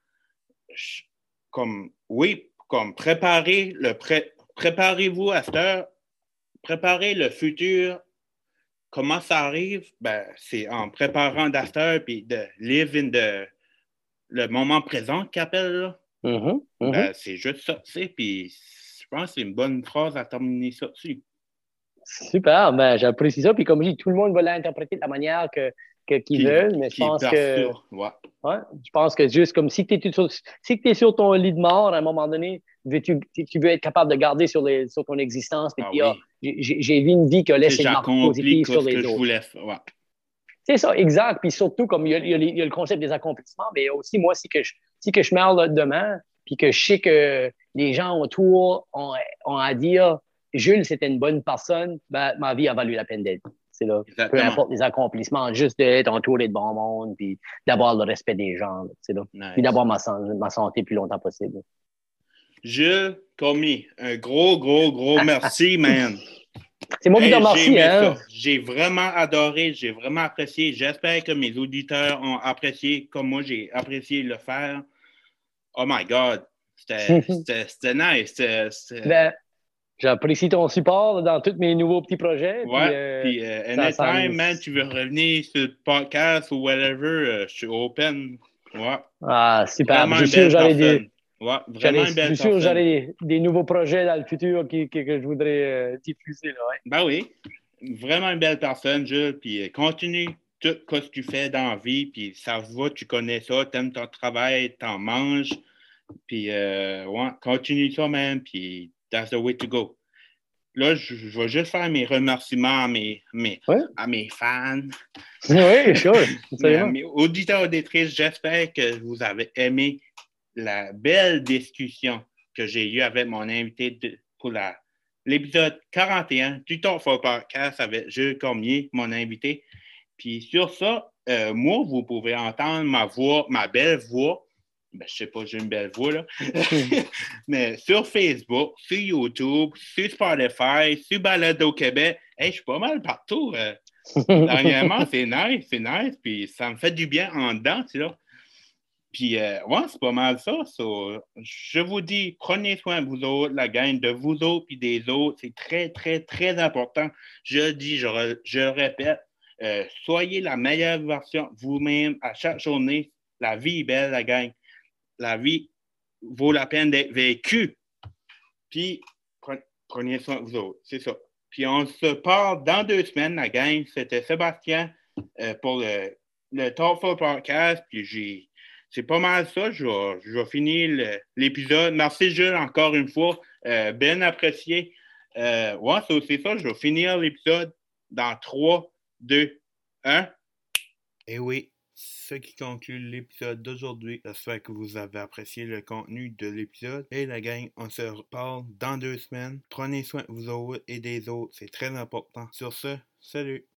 comme préparez-vous à cette heure, préparez le futur. Comment ça arrive? Ben, c'est en préparant d'à cette heure puis de live in le moment présent qu'ils appellent, là. Ben, c'est juste ça, tu sais, puis je pense que c'est une bonne phrase à terminer ça dessus. Super, ben, j'apprécie ça, puis comme je dis, tout le monde va l'interpréter de la manière qu'ils veulent, mais je pense que... je pense que juste comme si tu es sur ton lit de mort, à un moment donné, tu veux être capable de garder sur ton existence, et dire, j'ai vu une vie qui a laissé une marque positive sur les autres. C'est ça, exact. Puis surtout, comme il y a le concept des accomplissements, mais aussi, moi, si que je meurs demain, puis que je sais que les gens autour ont à dire Jules, c'était une bonne personne, ben, ma vie a valu la peine d'être. C'est là. Peu importe les accomplissements, juste d'être entouré de bon monde, puis d'avoir le respect des gens. C'est là. Nice. Puis d'avoir ma santé le plus longtemps possible. Jules, Commis, un gros merci, man. C'est moi qui te remercie, hein? J'ai vraiment adoré, j'ai vraiment apprécié. J'espère que mes auditeurs ont apprécié comme moi j'ai apprécié le faire. Oh my God! C'était nice. Ben, j'apprécie ton support dans tous mes nouveaux petits projets. Ouais, puis anytime, man, tu veux revenir sur le podcast ou whatever, je suis open. Ouais. Ah, super. Vraiment une belle personne. Ouais, vraiment une belle personne. Je suis sûr que j'aurai des nouveaux projets dans le futur que je voudrais diffuser. Là, ouais. Ben oui, vraiment une belle personne, Jules. Puis continue tout ce que tu fais dans la vie. Puis ça va, tu connais ça, t'aimes ton travail, t'en manges. Puis continue ça, man. Puis that's the way to go. Là, je vais juste faire mes remerciements à mes fans. Oui, sure. À mes auditeurs auditrices, j'espère que vous avez aimé la belle discussion que j'ai eue avec mon invité pour l'épisode 41 du Talk for Podcast avec Jules Cormier, mon invité. Puis sur ça, moi, vous pouvez entendre ma voix, ma belle voix. Ben, je sais pas, j'ai une belle voix, là. Mais sur Facebook, sur YouTube, sur Spotify, sur Balado Québec, hey, je suis pas mal partout. Dernièrement, c'est nice. Puis ça me fait du bien en dedans, tu sais. Puis, ouais, c'est pas mal ça. So, je vous dis, prenez soin de vous autres, la gang, de vous autres puis des autres. C'est très, très, très important. Je le dis, je le répète, soyez la meilleure version vous-même à chaque journée. La vie est belle, la gang. La vie vaut la peine d'être vécue. Puis, prenez soin de vous autres. C'est ça. Puis, on se parle dans 2 semaines, la gang. C'était Sébastien pour le Talk for Podcast. Puis, c'est pas mal ça. Je vais finir l'épisode. Merci, Jules, encore une fois. Bien apprécié. Ouais, c'est ça. Je vais finir l'épisode dans 3, 2, 1. Et oui, ce qui conclut l'épisode d'aujourd'hui. J'espère que vous avez apprécié le contenu de l'épisode. Et la gang, on se reparle dans 2 semaines. Prenez soin de vous autres et des autres. C'est très important. Sur ce, salut!